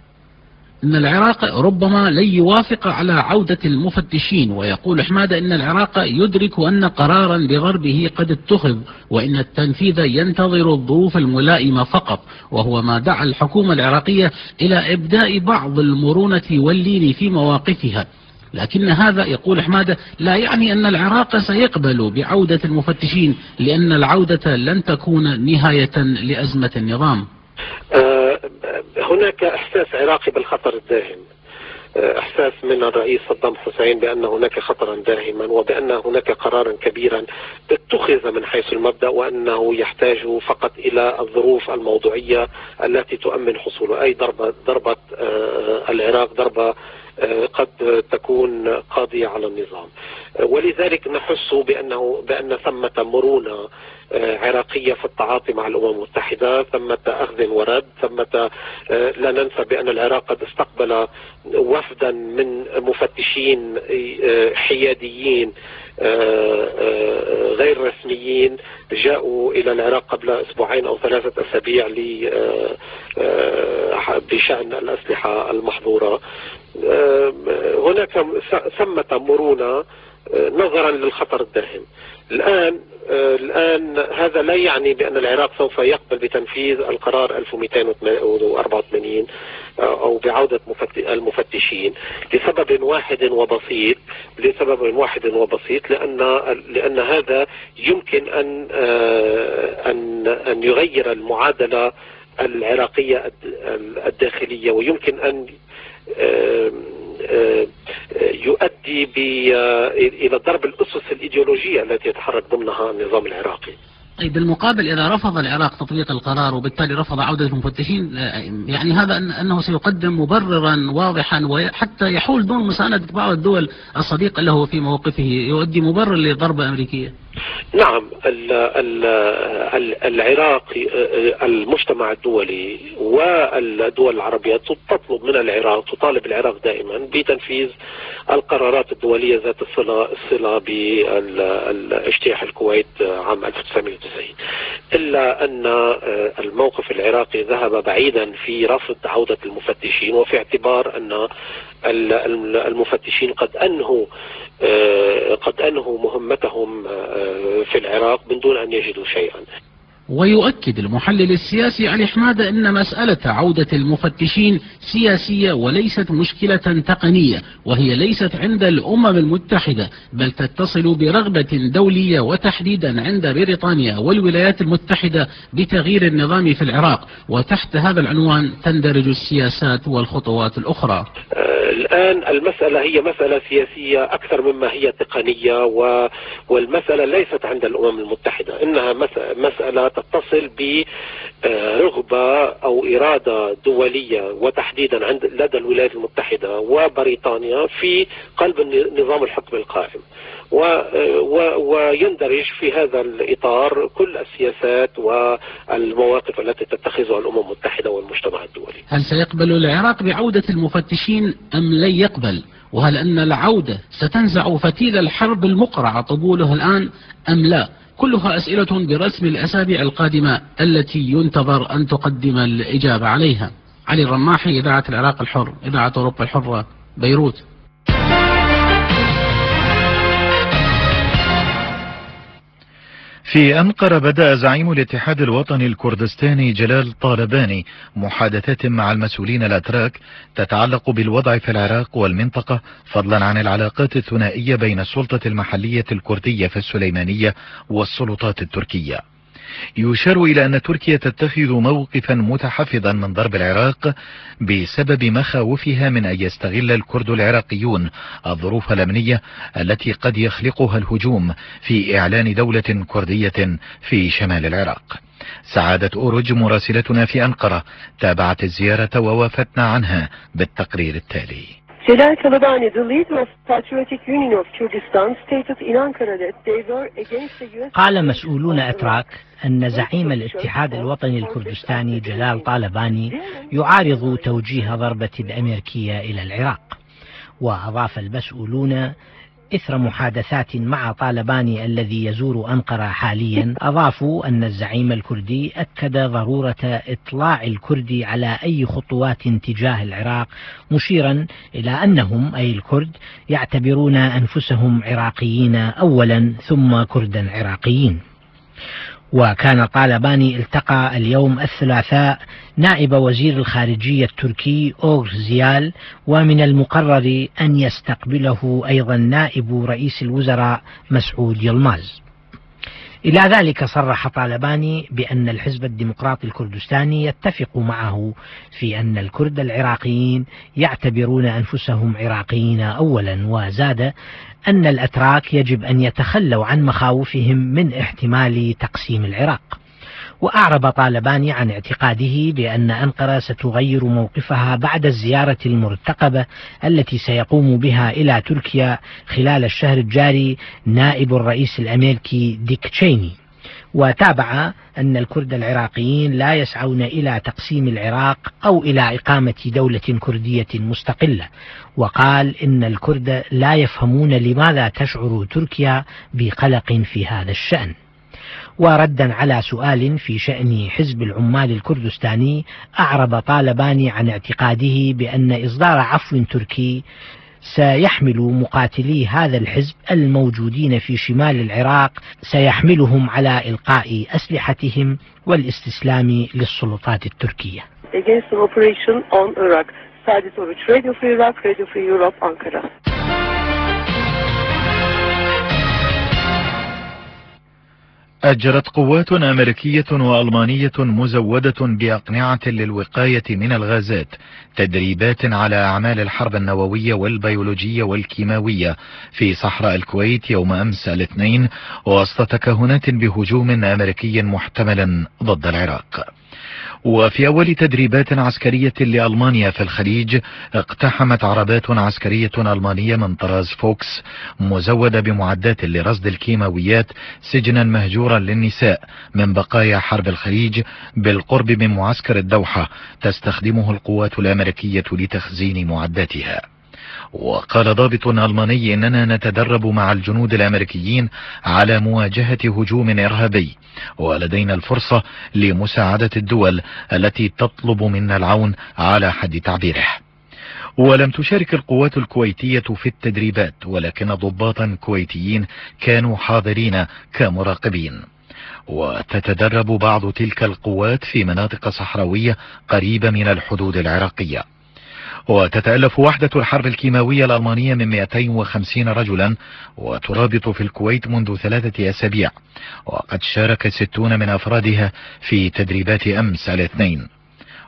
أن العراق ربما لن يوافق على عودة المفتشين، ويقول حمادة أن العراق يدرك أن قرارا بغربه قد اتخذ وأن التنفيذ ينتظر الظروف الملائمة فقط، وهو ما دعا الحكومة العراقية إلى إبداء بعض المرونة واللين في مواقفها. لكن هذا يقول حمادة لا يعني أن العراق سيقبل بعودة المفتشين، لأن العودة لن تكون نهاية لأزمة النظام. هناك إحساس عراقي بالخطر الداهم، إحساس من الرئيس صدام حسين بأن هناك خطرا داهما وبأن هناك قرارا كبيرا اتخذ من حيث المبدأ وأنه يحتاج فقط إلى الظروف الموضوعية التي تؤمن حصوله، أي ضربة ضربة العراق ضربة قد تكون قاضية على النظام. ولذلك نحس بأنه بأن ثمة مرونة عراقية في التعاطي مع الأمم المتحدة، ثمة أخذ ورد، ثمة لا ننسى بأن العراق قد استقبل وفدا من مفتشين حياديين غير رسميين جاءوا إلى العراق قبل أسبوعين أو ثلاثة أسابيع بشأن الأسلحة المحظورة. هناك ثمة مرونة نظرا للخطر الداهم. الآن الآن هذا لا يعني بأن العراق سوف يقبل بتنفيذ القرار ألف ومئتين وأربعة وثمانين أو بعودة المفتشين لسبب واحد وبسيط لسبب واحد وبسيط لأن لأن هذا يمكن أن أن أن يغير المعادلة العراقية الداخلية، ويمكن أن يؤدي إلى ضرب الأسس الإيديولوجية التي يتحرك ضمنها النظام العراقي. طيب بالمقابل إذا رفض العراق تطبيق القرار وبالتالي رفض عودة المفتشين، يعني هذا أنه سيقدم مبررا واضحا وحتى يحول دون مساندة بعض الدول الصديقة له في موقفه، يؤدي مبرر لضربة أمريكية. نعم، العراق المجتمع الدولي والدول العربية تطلب من العراق تطالب العراق دائما بتنفيذ القرارات الدولية ذات الصلة الصلة باجتياح الكويت عام ألف وتسعمئة وتسعين، إلا أن الموقف العراقي ذهب بعيدا في رفض عودة المفتشين، وفي اعتبار أن المفتشين قد أنهوا قد أنهوا مهمتهم في العراق من دون أن يجدوا شيئا. ويؤكد المحلل السياسي علي حمادة أن مسألة عودة المفتشين سياسية وليست مشكلة تقنية، وهي ليست عند الأمم المتحدة بل تتصل برغبة دولية وتحديدا عند بريطانيا والولايات المتحدة بتغيير النظام في العراق، وتحت هذا العنوان تندرج السياسات والخطوات الأخرى. الآن المسألة هي مسألة سياسية أكثر مما هي تقنية، والمسألة ليست عند الأمم المتحدة، إنها مسألة تتصل برغبة أو إرادة دولية، وتحديدا عند لدى الولايات المتحدة وبريطانيا في قلب نظام الحكم القائم، ويندرج في هذا الإطار كل السياسات والمواقف التي تتخذها الأمم المتحدة والمجتمع الدولي. هل سيقبل العراق بعودة المفتشين أم لن يقبل؟ وهل أن العودة ستنزع فتيل الحرب المقرع طبوله الآن أم لا؟ كلها أسئلة برسم الأسابيع القادمة التي ينتظر أن تقدم الإجابة عليها. علي الرماحي، إذاعة العراق الحر، إذاعة أوروبا الحرة، بيروت. في أنقرة بدأ زعيم الاتحاد الوطني الكردستاني جلال طالباني محادثات مع المسؤولين الأتراك تتعلق بالوضع في العراق والمنطقة، فضلا عن العلاقات الثنائية بين السلطة المحلية الكردية في السليمانية والسلطات التركية. يشار إلى أن تركيا تتخذ موقفا متحفظا من ضرب العراق بسبب مخاوفها من أن يستغل الكرد العراقيون الظروف الأمنية التي قد يخلقها الهجوم في إعلان دولة كردية في شمال العراق. سعادة أورج مراسلتنا في أنقرة تابعت الزيارة ووافدنا عنها بالتقرير التالي. Celal Talabani, the leader of Patriotic Union of Kurdistan, stated in Ankara that they were against the U S. قال مسؤولون أتراك أن زعيم الاتحاد الوطني الكردستاني جلال طالباني يعارض توجيه ضربة الأمريكية إلى العراق. وأضاف المسؤولون إثر محادثات مع طالباني الذي يزور أنقرة حاليا، أضافوا أن الزعيم الكردي أكد ضرورة إطلاع الكرد على أي خطوات تجاه العراق، مشيرا إلى أنهم أي الكرد يعتبرون أنفسهم عراقيين أولا ثم كردا عراقيين. وكان طالباني التقى اليوم الثلاثاء نائب وزير الخارجية التركي أوغ زيال، ومن المقرر أن يستقبله أيضا نائب رئيس الوزراء مسعود يلماز. إلى ذلك صرح طالباني بأن الحزب الديمقراطي الكردستاني يتفق معه في أن الكرد العراقيين يعتبرون أنفسهم عراقيين أولا، وزاد أن الأتراك يجب أن يتخلوا عن مخاوفهم من احتمال تقسيم العراق. وأعرب طالباني عن اعتقاده بأن أنقرة ستغير موقفها بعد الزيارة المرتقبة التي سيقوم بها إلى تركيا خلال الشهر الجاري نائب الرئيس الأمريكي ديك تشيني. وتابع أن الكرد العراقيين لا يسعون إلى تقسيم العراق أو إلى إقامة دولة كردية مستقلة، وقال إن الكرد لا يفهمون لماذا تشعر تركيا بقلق في هذا الشأن. وردا على سؤال في شأن حزب العمال الكردستاني، أعرب طالباني عن اعتقاده بأن إصدار عفو تركي سيحمل مقاتلي هذا الحزب الموجودين في شمال العراق، سيحملهم على إلقاء أسلحتهم والاستسلام للسلطات التركية. أجرت قوات أمريكية وألمانية مزودة بأقنعة للوقاية من الغازات تدريبات على أعمال الحرب النووية والبيولوجية والكيماوية في صحراء الكويت يوم أمس الاثنين، وسط تكهنات بهجوم أمريكي محتمل ضد العراق. وفي أول تدريبات عسكرية لألمانيا في الخليج، اقتحمت عربات عسكرية ألمانية من طراز فوكس مزودة بمعدات لرصد الكيماويات سجنا مهجورا للنساء من بقايا حرب الخليج بالقرب من معسكر الدوحة تستخدمه القوات الأمريكية لتخزين معداتها. وقال ضابط ألماني إننا نتدرب مع الجنود الأمريكيين على مواجهة هجوم إرهابي، ولدينا الفرصة لمساعدة الدول التي تطلب منا العون على حد تعبيره. ولم تشارك القوات الكويتية في التدريبات، ولكن ضباطا كويتيين كانوا حاضرين كمراقبين. وتتدرب بعض تلك القوات في مناطق صحراوية قريبة من الحدود العراقية. وتتألف وحدة الحرب الكيماوية الألمانية من مئتين وخمسين رجلا، وترابط في الكويت منذ ثلاثة أسابيع، وقد شارك ستون من أفرادها في تدريبات أمس الاثنين.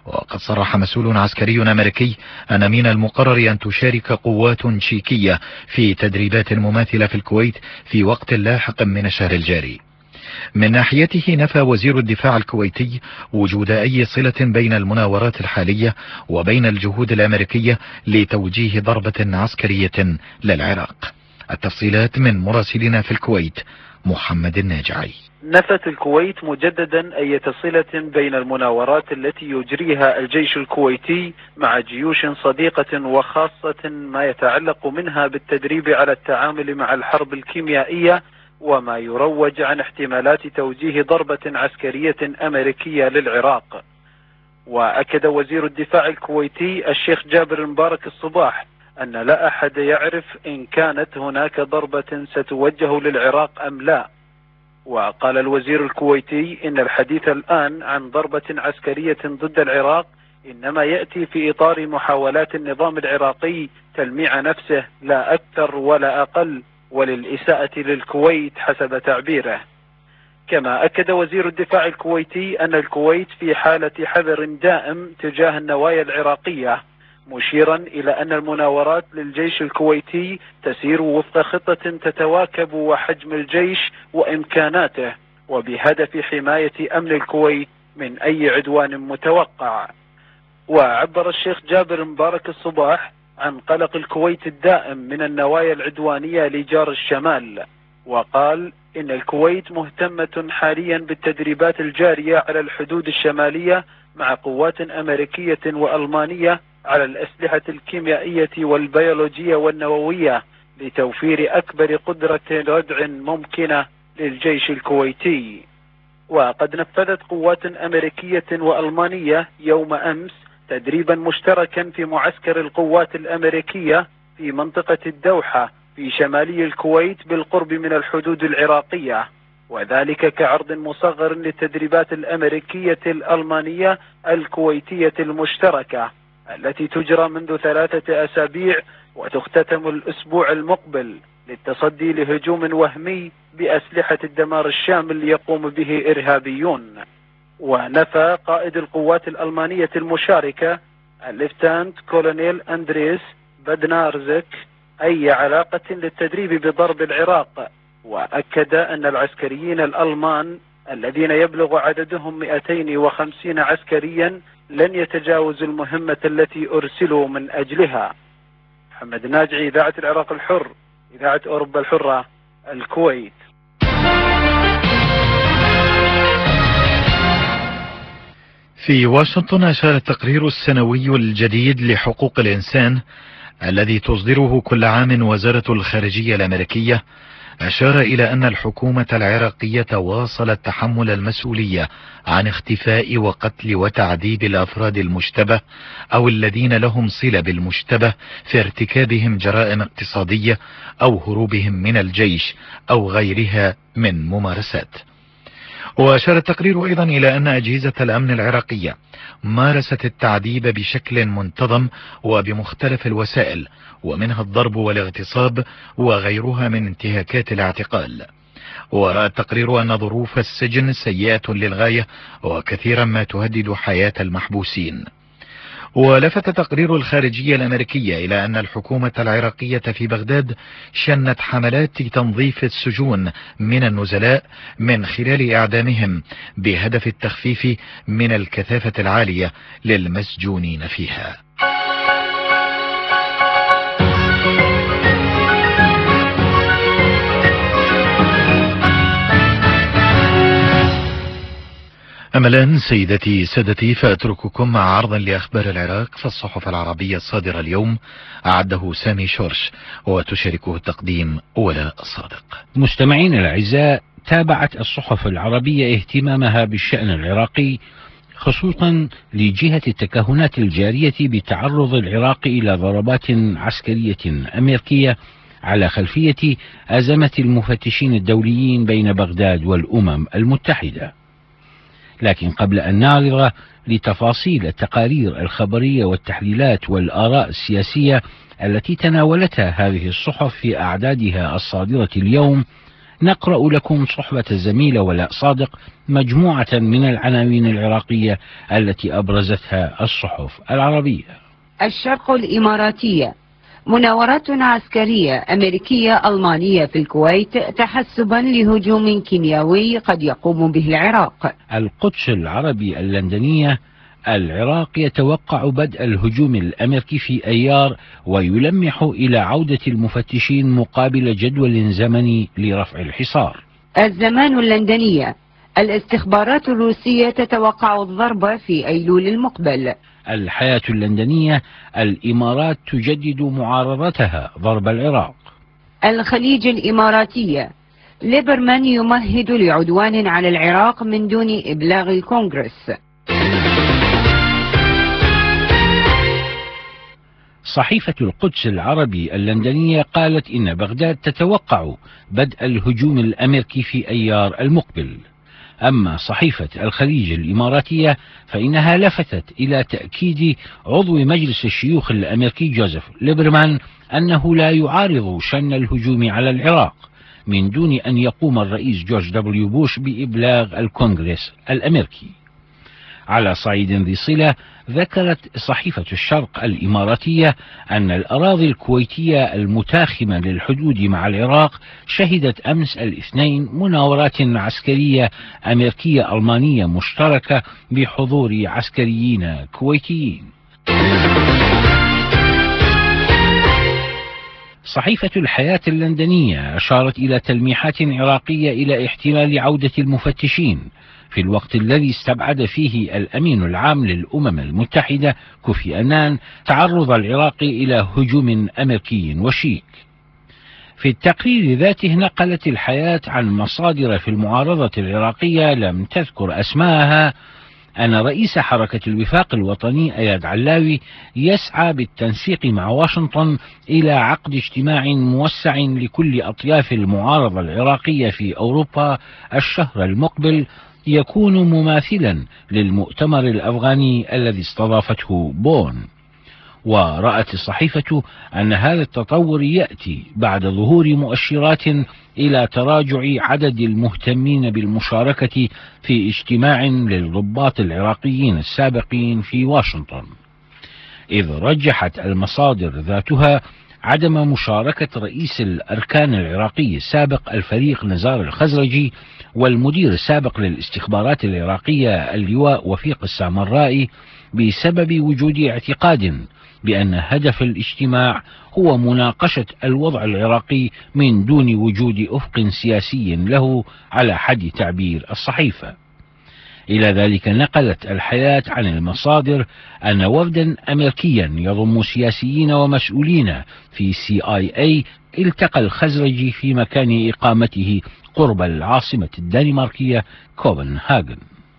وقد صرح مسؤول عسكري أمريكي أن من المقرر أن تشارك قوات تشيكية في تدريبات مماثلة في الكويت في وقت لاحق من الشهر الجاري. من ناحيته نفى وزير الدفاع الكويتي وجود أي صلة بين المناورات الحالية وبين الجهود الأمريكية لتوجيه ضربة عسكرية للعراق. التفصيلات من مراسلنا في الكويت محمد الناجعي. نفت الكويت مجددا أي صلة بين المناورات التي يجريها الجيش الكويتي مع جيوش صديقة، وخاصة ما يتعلق منها بالتدريب على التعامل مع الحرب الكيميائية، وما يروج عن احتمالات توجيه ضربة عسكرية أمريكية للعراق. وأكد وزير الدفاع الكويتي الشيخ جابر مبارك الصباح أن لا أحد يعرف إن كانت هناك ضربة ستوجه للعراق أم لا. وقال الوزير الكويتي إن الحديث الآن عن ضربة عسكرية ضد العراق إنما يأتي في إطار محاولات النظام العراقي تلميع نفسه لا أكثر ولا أقل، وللإساءة للكويت حسب تعبيره. كما أكد وزير الدفاع الكويتي أن الكويت في حالة حذر دائم تجاه النوايا العراقية، مشيرا إلى أن المناورات للجيش الكويتي تسير وفق خطة تتواكب وحجم الجيش وإمكاناته، وبهدف حماية أمن الكويت من أي عدوان متوقع. وعبر الشيخ جابر مبارك الصباح عن قلق الكويت الدائم من النوايا العدوانية لجار الشمال، وقال إن الكويت مهتمة حاليا بالتدريبات الجارية على الحدود الشمالية مع قوات أمريكية وألمانية على الأسلحة الكيميائية والبيولوجية والنووية لتوفير أكبر قدرة ردع ممكنة للجيش الكويتي. وقد نفذت قوات أمريكية وألمانية يوم أمس تدريبا مشتركا في معسكر القوات الأمريكية في منطقة الدوحة في شمالي الكويت بالقرب من الحدود العراقية، وذلك كعرض مصغر للتدريبات الأمريكية الألمانية الكويتية المشتركة التي تجرى منذ ثلاثة أسابيع وتختتم الأسبوع المقبل للتصدي لهجوم وهمي بأسلحة الدمار الشامل يقوم به إرهابيون. ونفى قائد القوات الألمانية المشاركة الليفتنانت كولونيل أندريس بدنارزك أي علاقة للتدريب بضرب العراق، وأكد أن العسكريين الألمان الذين يبلغ عددهم مئتين وخمسين عسكريا لن يتجاوزوا المهمة التي أرسلوا من أجلها. محمد ناجعي، إذاعة العراق الحر، إذاعة أوروبا الحرة، الكويت. في واشنطن أشار التقرير السنوي الجديد لحقوق الإنسان الذي تصدره كل عام وزارة الخارجية الأمريكية، أشار إلى أن الحكومة العراقية واصلت تحمل المسؤولية عن اختفاء وقتل وتعذيب الأفراد المشتبه أو الذين لهم صلة بالمشتبه في ارتكابهم جرائم اقتصادية أو هروبهم من الجيش أو غيرها من ممارسات. وأشار التقرير أيضا إلى أن أجهزة الأمن العراقية مارست التعذيب بشكل منتظم وبمختلف الوسائل، ومنها الضرب والاغتصاب وغيرها من انتهاكات الاعتقال. ورأى التقرير أن ظروف السجن سيئة للغاية وكثيرا ما تهدد حياة المحبوسين. ولفت تقرير الخارجية الأمريكية إلى أن الحكومة العراقية في بغداد شنت حملات تنظيف السجون من النزلاء من خلال إعدامهم بهدف التخفيف من الكثافة العالية للمسجونين فيها. أما الآن سيدتي سادتي فأترككم مع عرض لأخبار العراق في الصحف العربية الصادرة اليوم، أعده سامي شورش وتشاركه التقديم ولاء صادق. مستمعين الأعزاء، تابعت الصحف العربية اهتمامها بالشأن العراقي، خصوصا لجهة التكهنات الجارية بتعرض العراق إلى ضربات عسكرية أمريكية على خلفية أزمة المفتشين الدوليين بين بغداد والأمم المتحدة. لكن قبل أن نعرض لتفاصيل التقارير الخبرية والتحليلات والآراء السياسية التي تناولتها هذه الصحف في أعدادها الصادرة اليوم، نقرأ لكم صحبة الزميلة ولاء صادق مجموعة من العناوين العراقية التي أبرزتها الصحف العربية. الشرق الإماراتية: مناورات عسكرية أمريكية ألمانية في الكويت تحسبا لهجوم كيميائي قد يقوم به العراق. القدس العربي اللندنية: العراق يتوقع بدء الهجوم الأمريكي في أيار ويلمح إلى عودة المفتشين مقابل جدول زمني لرفع الحصار. الزمان اللندنية: الاستخبارات الروسية تتوقع الضرب في أيلول المقبل. الحياة اللندنية: الإمارات تجدد معارضتها ضرب العراق. الخليج الإماراتية: ليبرمان يمهد لعدوان على العراق من دون إبلاغ الكونغرس. صحيفة القدس العربي اللندنية قالت إن بغداد تتوقع بدء الهجوم الأمريكي في أيار المقبل. أما صحيفة الخليج الإماراتية فإنها لفتت إلى تأكيد عضو مجلس الشيوخ الأمريكي جوزيف ليبرمان أنه لا يعارض شن الهجوم على العراق من دون أن يقوم الرئيس جورج دبليو بوش بإبلاغ الكونغرس الأمريكي. على صعيد ذي صلة، ذكرت صحيفة الشرق الإماراتية أن الأراضي الكويتية المتاخمة للحدود مع العراق شهدت أمس الاثنين مناورات عسكرية أمريكية ألمانية مشتركة بحضور عسكريين كويتيين. صحيفة الحياة اللندنية أشارت إلى تلميحات عراقية إلى احتمال عودة المفتشين في الوقت الذي استبعد فيه الأمين العام للأمم المتحدة كوفي أنان تعرض العراق إلى هجوم أمريكي وشيك. في التقرير ذاته نقلت الحياة عن مصادر في المعارضة العراقية لم تذكر أسماءها أن رئيس حركة الوفاق الوطني أياد علاوي يسعى بالتنسيق مع واشنطن إلى عقد اجتماع موسع لكل أطياف المعارضة العراقية في أوروبا الشهر المقبل يكون مماثلا للمؤتمر الأفغاني الذي استضافته بون. ورأت الصحيفة أن هذا التطور يأتي بعد ظهور مؤشرات إلى تراجع عدد المهتمين بالمشاركة في اجتماع للضباط العراقيين السابقين في واشنطن، إذ رجحت المصادر ذاتها عدم مشاركة رئيس الأركان العراقي السابق الفريق نزار الخزرجي والمدير السابق للاستخبارات العراقية اللواء وفيق السامرائي بسبب وجود اعتقاد بأن هدف الاجتماع هو مناقشة الوضع العراقي من دون وجود أفق سياسي له على حد تعبير الصحيفة. إلى ذلك نقلت الحياة عن المصادر أن وفدا أمريكيا يضم سياسيين ومسؤولين في سي آي إيه التقى الخزرجي في مكان إقامته قرب العاصمة الدنماركية كوبنهاغن.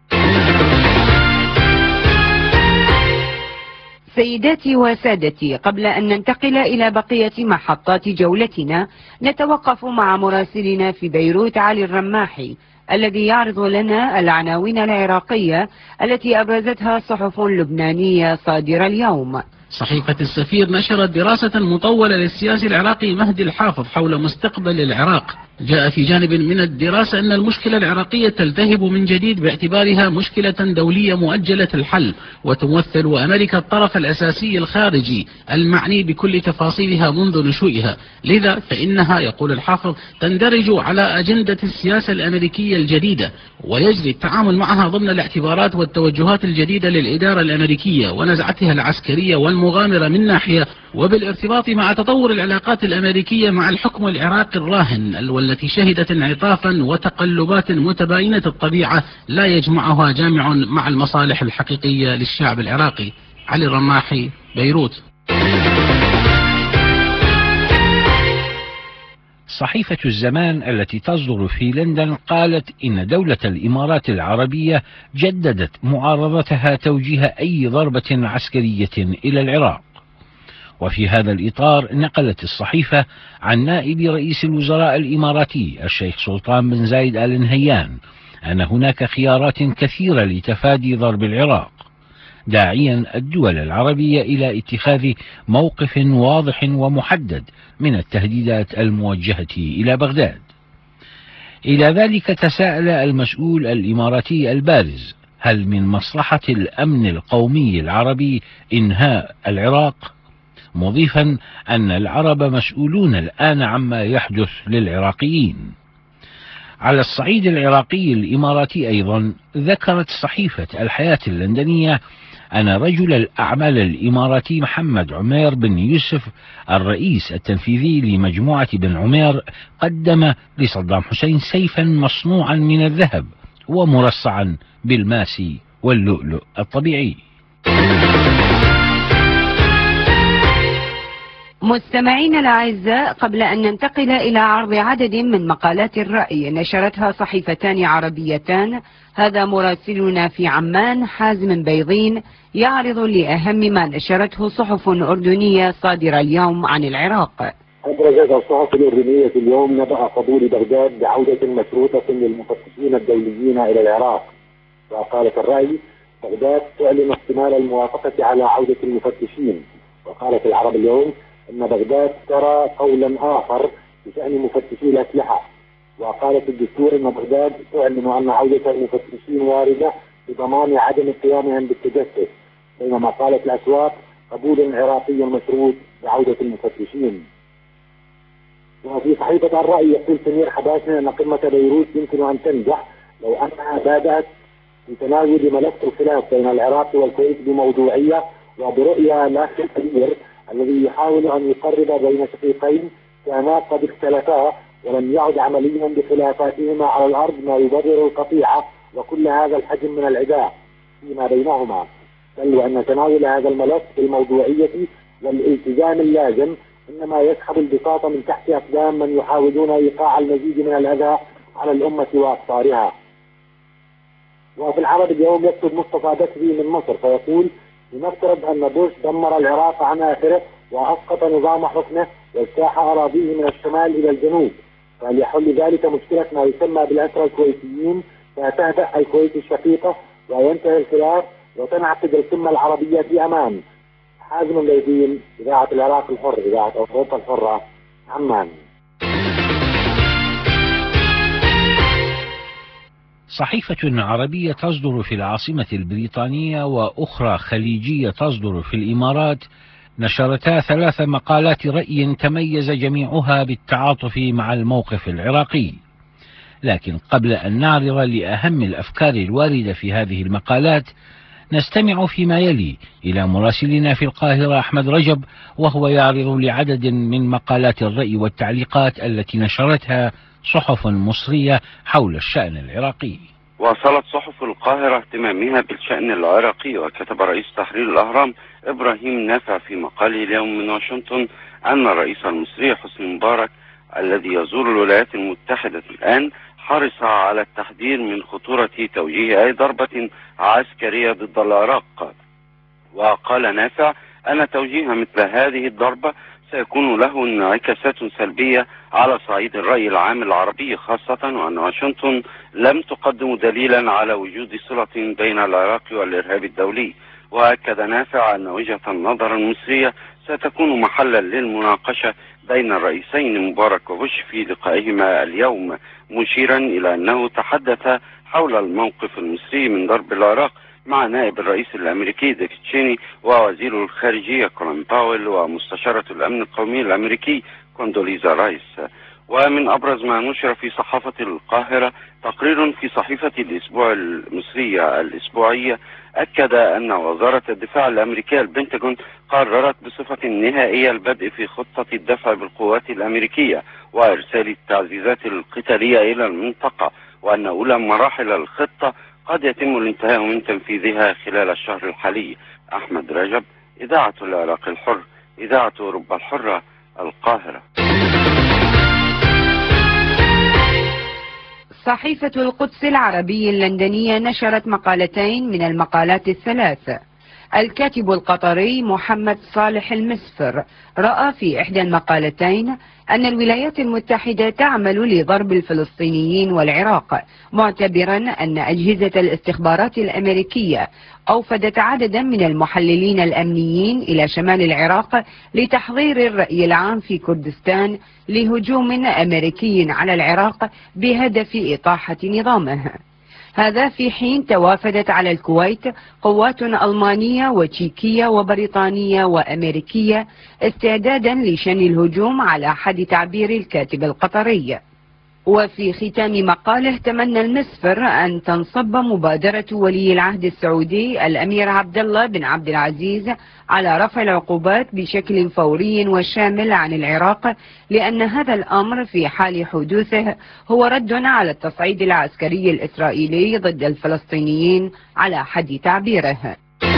سيداتي وسادتي، قبل أن ننتقل إلى بقية محطات جولتنا نتوقف مع مراسلنا في بيروت علي الرماحي الذي يعرض لنا العناوين العراقية التي أبرزتها صحف لبنانية صادرة اليوم. صحيفة السفير نشرت دراسة مطولة للسياسي العراقي مهدي الحافظ حول مستقبل العراق. جاء في جانب من الدراسة أن المشكلة العراقية تلتهب من جديد باعتبارها مشكلة دولية مؤجلة الحل، وتمثل أمريكا الطرف الأساسي الخارجي المعني بكل تفاصيلها منذ نشوئها، لذا فإنها يقول الحافظ تندرج على أجندة السياسة الأمريكية الجديدة، ويجري التعامل معها ضمن الاعتبارات والتوجهات الجديدة للإدارة الأمريكية ونزعتها العسكرية والمغامرة من ناحية، وبالارتباط مع تطور العلاقات الأمريكية مع الحكم العراقي الراهن والتي شهدت انعطافا وتقلبات متباينة الطبيعة لا يجمعها جامع مع المصالح الحقيقية للشعب العراقي. علي الرماحي، بيروت. صحيفة الزمان التي تصدر في لندن قالت إن دولة الإمارات العربية جددت معارضتها توجيه أي ضربة عسكرية إلى العراق. وفي هذا الإطار نقلت الصحيفة عن نائب رئيس الوزراء الإماراتي الشيخ سلطان بن زايد آل نهيان أن هناك خيارات كثيرة لتفادي ضرب العراق، داعيا الدول العربية إلى اتخاذ موقف واضح ومحدد من التهديدات الموجهة إلى بغداد. إلى ذلك تساءل المسؤول الإماراتي البارز: هل من مصلحة الأمن القومي العربي إنهاء العراق؟ مضيفا أن العرب مسؤولون الآن عما يحدث للعراقيين. على الصعيد العراقي الإماراتي أيضا ذكرت صحيفة الحياة اللندنية أن رجل الأعمال الإماراتي محمد عمير بن يوسف الرئيس التنفيذي لمجموعة بن عمير قدم لصدام حسين سيفا مصنوعا من الذهب ومرصعا بالماس واللؤلؤ الطبيعي. مستمعين الأعزاء، قبل أن ننتقل إلى عرض عدد من مقالات الرأي نشرتها صحيفتان عربيتان، هذا مراسلنا في عمان حازم بيضين يعرض لأهم ما نشرته صحف أردنية صادرة اليوم عن العراق. أبرزت الصحف الأردنية اليوم نبأ قبول بغداد بعودة مشروطة للمفتشين الدوليين إلى العراق. وقالت الرأي: بغداد تعلن احتمال الموافقة على عودة المفتشين. وقالت العرب اليوم أن بغداد ترى قولا آخر بشأن مفتشي الأسلحة. وقالت الدستور أن بغداد تعلن أن عودة المفتشين واردة بضمان عدم قيامهم بالتجسس، بينما قالت الأسواق قبول عراقي مشروط بعودة المفتشين. وفي صحيفة الرأي يقول سمير حباشنا أن قمة بيروت يمكن أن تنجح لو أنها بادأت بتناول ملف الخلاف بين العراق والكويت بموضوعية وبرؤية لا كبير الذي يحاول أن يقرب بين شقيقين كانا قد اختلفا ولم يعد عمليا بخلافاتهما على الأرض ما يبرر القطيعة وكل هذا الحجم من العداء فيما بينهما، بل وأن تناول هذا الملف بالموضوعية والالتزام اللازم إنما يسحب البساطة من تحت أقدام من يحاولون إيقاع المزيد من الأذى على الأمة وأقطارها. وفي العرب اليوم يكتب مصطفى بكري من مصر فيقول: لنفترض أن بوش دمر العراق عن آخره وأسقط نظام حكمه واجتاح أراضيه من الشمال إلى الجنوب، فليحل ذلك مشكلة ما يسمى بالأسرى الكويتيين، فتهدأ الكويت الشقيقة وينتهي الخلاف وتنعقد القمة العربية في أمان. حازم بيضين، إذاعة العراق الحر، إذاعة أوروبا الحرة، عمان. صحيفة عربية تصدر في العاصمة البريطانية وأخرى خليجية تصدر في الإمارات نشرتا ثلاث مقالات رأي تميز جميعها بالتعاطف مع الموقف العراقي. لكن قبل أن نعرض لأهم الأفكار الواردة في هذه المقالات نستمع فيما يلي إلى مراسلنا في القاهرة أحمد رجب، وهو يعرض لعدد من مقالات الرأي والتعليقات التي نشرتها صحف مصرية حول الشأن العراقي. واصلت صحف القاهرة اهتمامها بالشأن العراقي، وكتب رئيس تحرير الأهرام إبراهيم نافع في مقاله اليوم من واشنطن أن الرئيس المصري حسني مبارك الذي يزور الولايات المتحدة الآن حرص على التحذير من خطورة توجيه أي ضربة عسكرية ضد العراق. وقال نافع أن توجيه مثل هذه الضربة سيكون له انعكاسات سلبية على صعيد الرأي العام العربي خاصة، وأن واشنطن لم تقدم دليلا على وجود صلة بين العراق والإرهاب الدولي. وأكد نافع أن وجهة النظر المصرية ستكون محلا للمناقشة بين الرئيسين مبارك وبوش في لقائهما اليوم، مشيرا إلى أنه تحدث حول الموقف المصري من ضرب العراق مع نائب الرئيس الأمريكي ديك تشيني ووزير الخارجية كولين باويل ومستشارة الأمن القومي الأمريكي كوندوليزا رايس. ومن أبرز ما نشر في صحافة القاهرة تقرير في صحيفة الأسبوع المصرية الأسبوعية أكد أن وزارة الدفاع الأمريكية البنتاغون قررت بصفة نهائية البدء في خطة الدفع بالقوات الأمريكية وإرسال التعزيزات القتالية إلى المنطقة، وأن أولى مراحل الخطة قد يتم الانتهاء من تنفيذها خلال الشهر الحالي. أحمد رجب، إذاعة العراق الحر، إذاعة أوروبا الحرة، القاهرة. صحيفة القدس العربي اللندنية نشرت مقالتين من المقالات الثلاث. الكاتب القطري محمد صالح المسفر رأى في إحدى المقالتين أن الولايات المتحدة تعمل لضرب الفلسطينيين والعراق، معتبرا أن أجهزة الاستخبارات الأمريكية أوفدت عددا من المحللين الأمنيين إلى شمال العراق لتحضير الرأي العام في كردستان لهجوم أمريكي على العراق بهدف إطاحة نظامه. هذا في حين توافدت على الكويت قوات ألمانية وتشيكية وبريطانية وأمريكية استعدادا لشن الهجوم على حد تعبير الكاتب القطري. وفي ختام مقاله تمنى المسفر أن تنصب مبادرة ولي العهد السعودي الأمير عبد الله بن عبد العزيز على رفع العقوبات بشكل فوري وشامل عن العراق، لأن هذا الأمر في حال حدوثه هو رد على التصعيد العسكري الإسرائيلي ضد الفلسطينيين على حد تعبيره.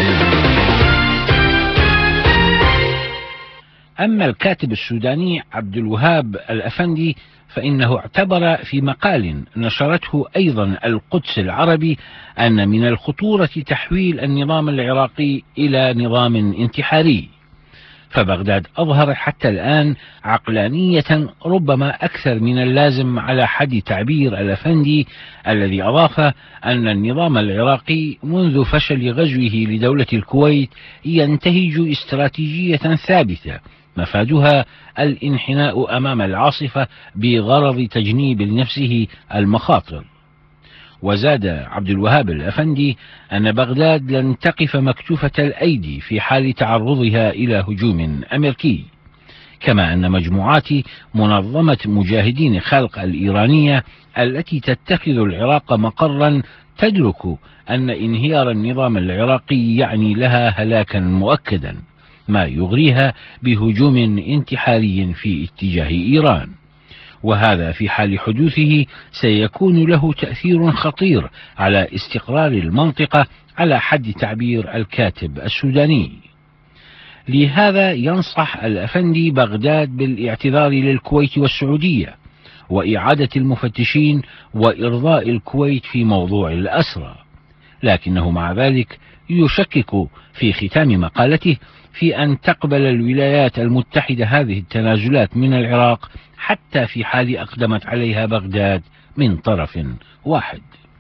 أما الكاتب السوداني عبد الوهاب الأفندي فإنه اعتبر في مقال نشرته أيضا القدس العربي أن من الخطورة تحويل النظام العراقي إلى نظام انتحاري، فبغداد أظهر حتى الآن عقلانية ربما أكثر من اللازم على حد تعبير الأفندي، الذي أضاف أن النظام العراقي منذ فشل غزوه لدولة الكويت ينتهج استراتيجية ثابتة مفادها الانحناء أمام العاصفة بغرض تجنيب لنفسه المخاطر. وزاد عبد الوهاب الأفندي أن بغداد لن تقف مكتوفة الأيدي في حال تعرضها إلى هجوم أمريكي، كما أن مجموعات منظمة مجاهدين خلق الإيرانية التي تتخذ العراق مقرا تدرك أن انهيار النظام العراقي يعني لها هلاكا مؤكدا، ما يغريها بهجوم انتحاري في اتجاه إيران، وهذا في حال حدوثه سيكون له تأثير خطير على استقرار المنطقة على حد تعبير الكاتب السوداني. لهذا ينصح الأفندي بغداد بالاعتذار للكويت والسعودية وإعادة المفتشين وإرضاء الكويت في موضوع الأسرى، لكنه مع ذلك يشكك في ختام مقالته في أن تقبل الولايات المتحدة هذه التنازلات من العراق حتى في حال أقدمت عليها بغداد من طرف واحد.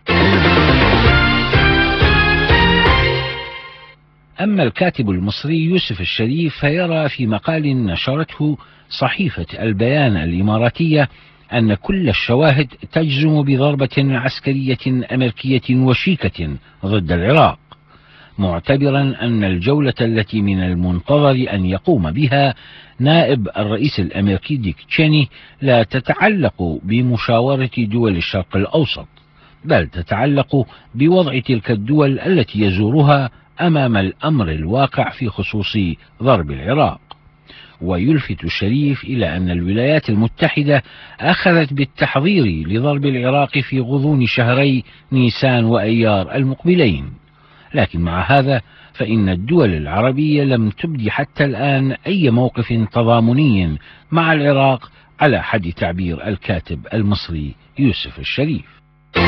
أما الكاتب المصري يوسف الشريف فيرى في مقال نشرته صحيفة البيان الإماراتية أن كل الشواهد تجزم بضربة عسكرية أمريكية وشيكة ضد العراق، معتبرا أن الجولة التي من المنتظر أن يقوم بها نائب الرئيس الأمريكي ديك تشيني لا تتعلق بمشاورة دول الشرق الأوسط، بل تتعلق بوضع تلك الدول التي يزورها أمام الأمر الواقع في خصوص ضرب العراق. ويلفت الشريف إلى أن الولايات المتحدة أخذت بالتحضير لضرب العراق في غضون شهري نيسان وأيار المقبلين، لكن مع هذا فإن الدول العربية لم تبدي حتى الآن أي موقف تضامني مع العراق على حد تعبير الكاتب المصري يوسف الشريف.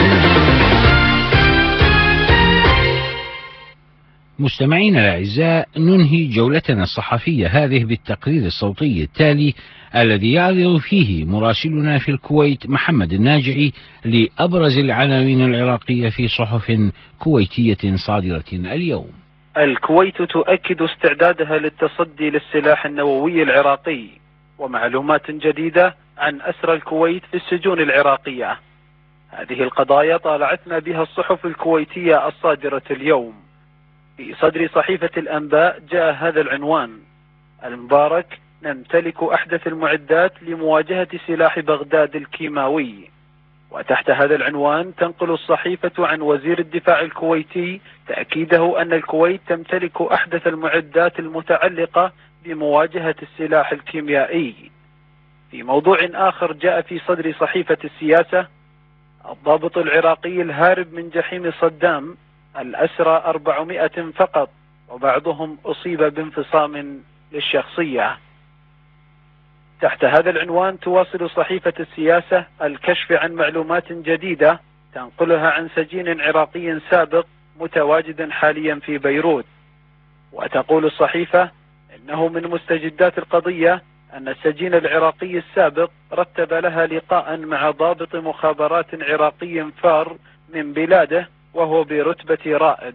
مستمعينا الأعزاء، ننهي جولتنا الصحفية هذه بالتقرير الصوتي التالي الذي يعرض فيه مراسلنا في الكويت محمد الناجعي لأبرز العناوين العراقية في صحف كويتية صادرة اليوم. الكويت تؤكد استعدادها للتصدي للسلاح النووي العراقي، ومعلومات جديدة عن أسرى الكويت في السجون العراقية. هذه القضايا طالعتنا بها الصحف الكويتية الصادرة اليوم. في صدر صحيفة الأنباء جاء هذا العنوان: المبارك نمتلك أحدث المعدات لمواجهة سلاح بغداد الكيماوي. وتحت هذا العنوان تنقل الصحيفة عن وزير الدفاع الكويتي تأكيده أن الكويت تمتلك أحدث المعدات المتعلقة بمواجهة السلاح الكيميائي. في موضوع آخر جاء في صدر صحيفة السياسة: الضابط العراقي الهارب من جحيم صدام الأسرى أربعمائة فقط وبعضهم أصيب بانفصام للشخصية. تحت هذا العنوان تواصل صحيفة السياسة الكشف عن معلومات جديدة تنقلها عن سجين عراقي سابق متواجد حاليا في بيروت. وتقول الصحيفة إنه من مستجدات القضية أن السجين العراقي السابق رتب لها لقاء مع ضابط مخابرات عراقي فار من بلاده وهو برتبة رائد.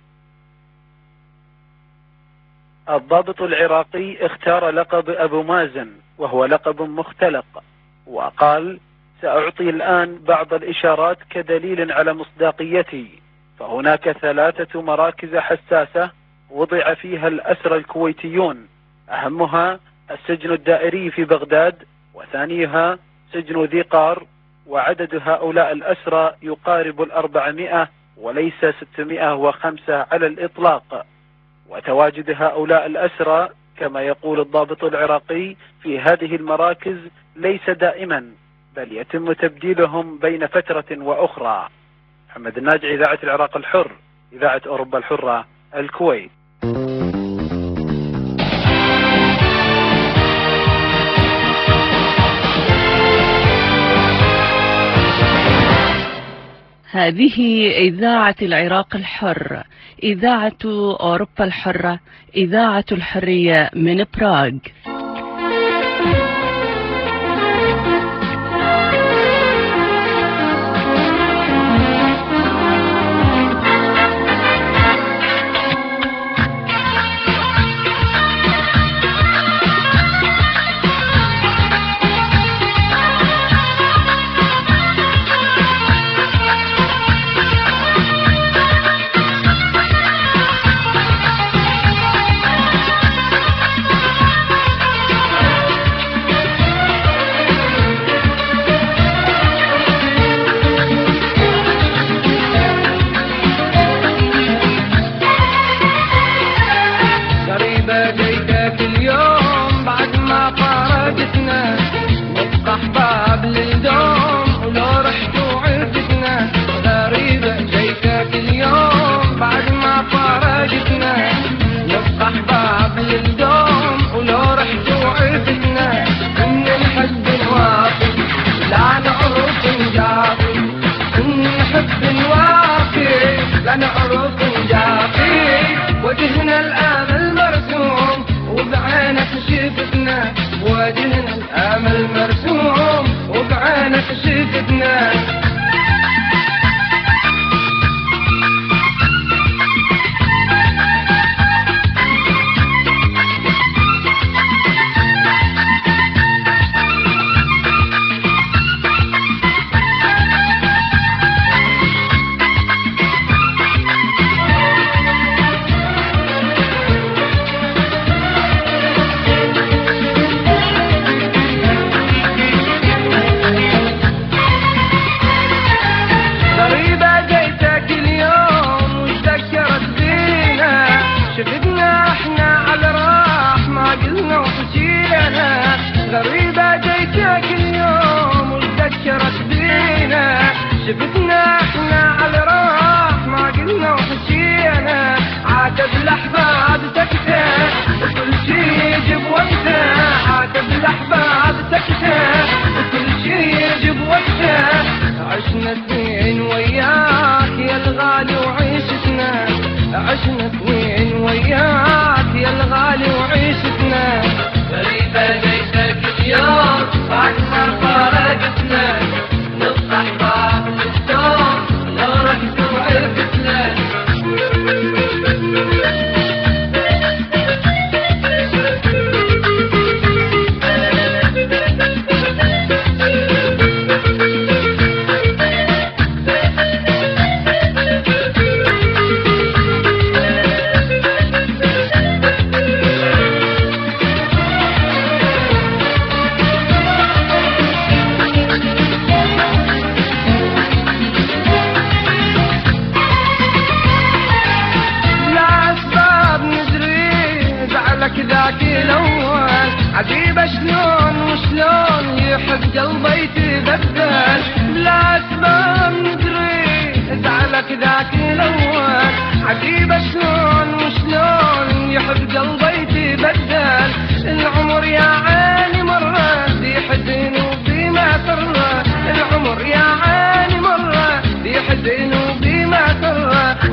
الضابط العراقي اختار لقب أبو مازن وهو لقب مختلق، وقال: سأعطي الآن بعض الإشارات كدليل على مصداقيتي. فهناك ثلاثة مراكز حساسة وضع فيها الأسرى الكويتيون، أهمها السجن الدائري في بغداد، وثانيها سجن ذي قار، وعدد هؤلاء الأسرى يقارب الأربعمائة وليس ستمائة وخمسة على الإطلاق. وتواجد هؤلاء الأسرى كما يقول الضابط العراقي في هذه المراكز ليس دائما، بل يتم تبديلهم بين فترة وأخرى. محمد الناجع، إذاعة العراق الحر، إذاعة أوروبا الحرة، الكويت. هذه إذاعة العراق الحر، إذاعة أوروبا الحرة، إذاعة الحرية من براغ.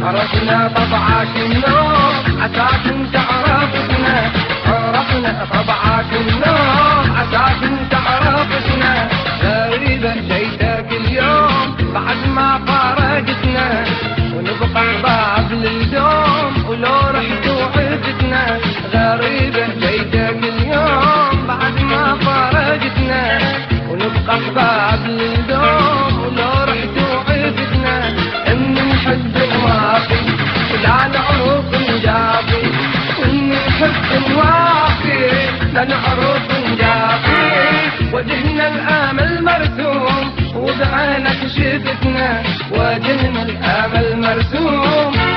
عرفنا طبعك النوم عساك انت عرفتنا، عرفنا طبعك النوم عساك انت عرفتنا. غريبا جيتك اليوم بعد ما فارقتنا، ونبقى احباب للدوم ولو رحت وعدتنا. غريبا جيتك اليوم بعد ما فارقتنا، ونبقى احباب للدوم ولو رحت وعدتنا. ان نحب نوافي لا نعرف نجافي، وان نحب نوافي لا نعرف نجافي. وجهنا الامل مرسوم وبعينك شفتنا، وجهنا الامل مرسوم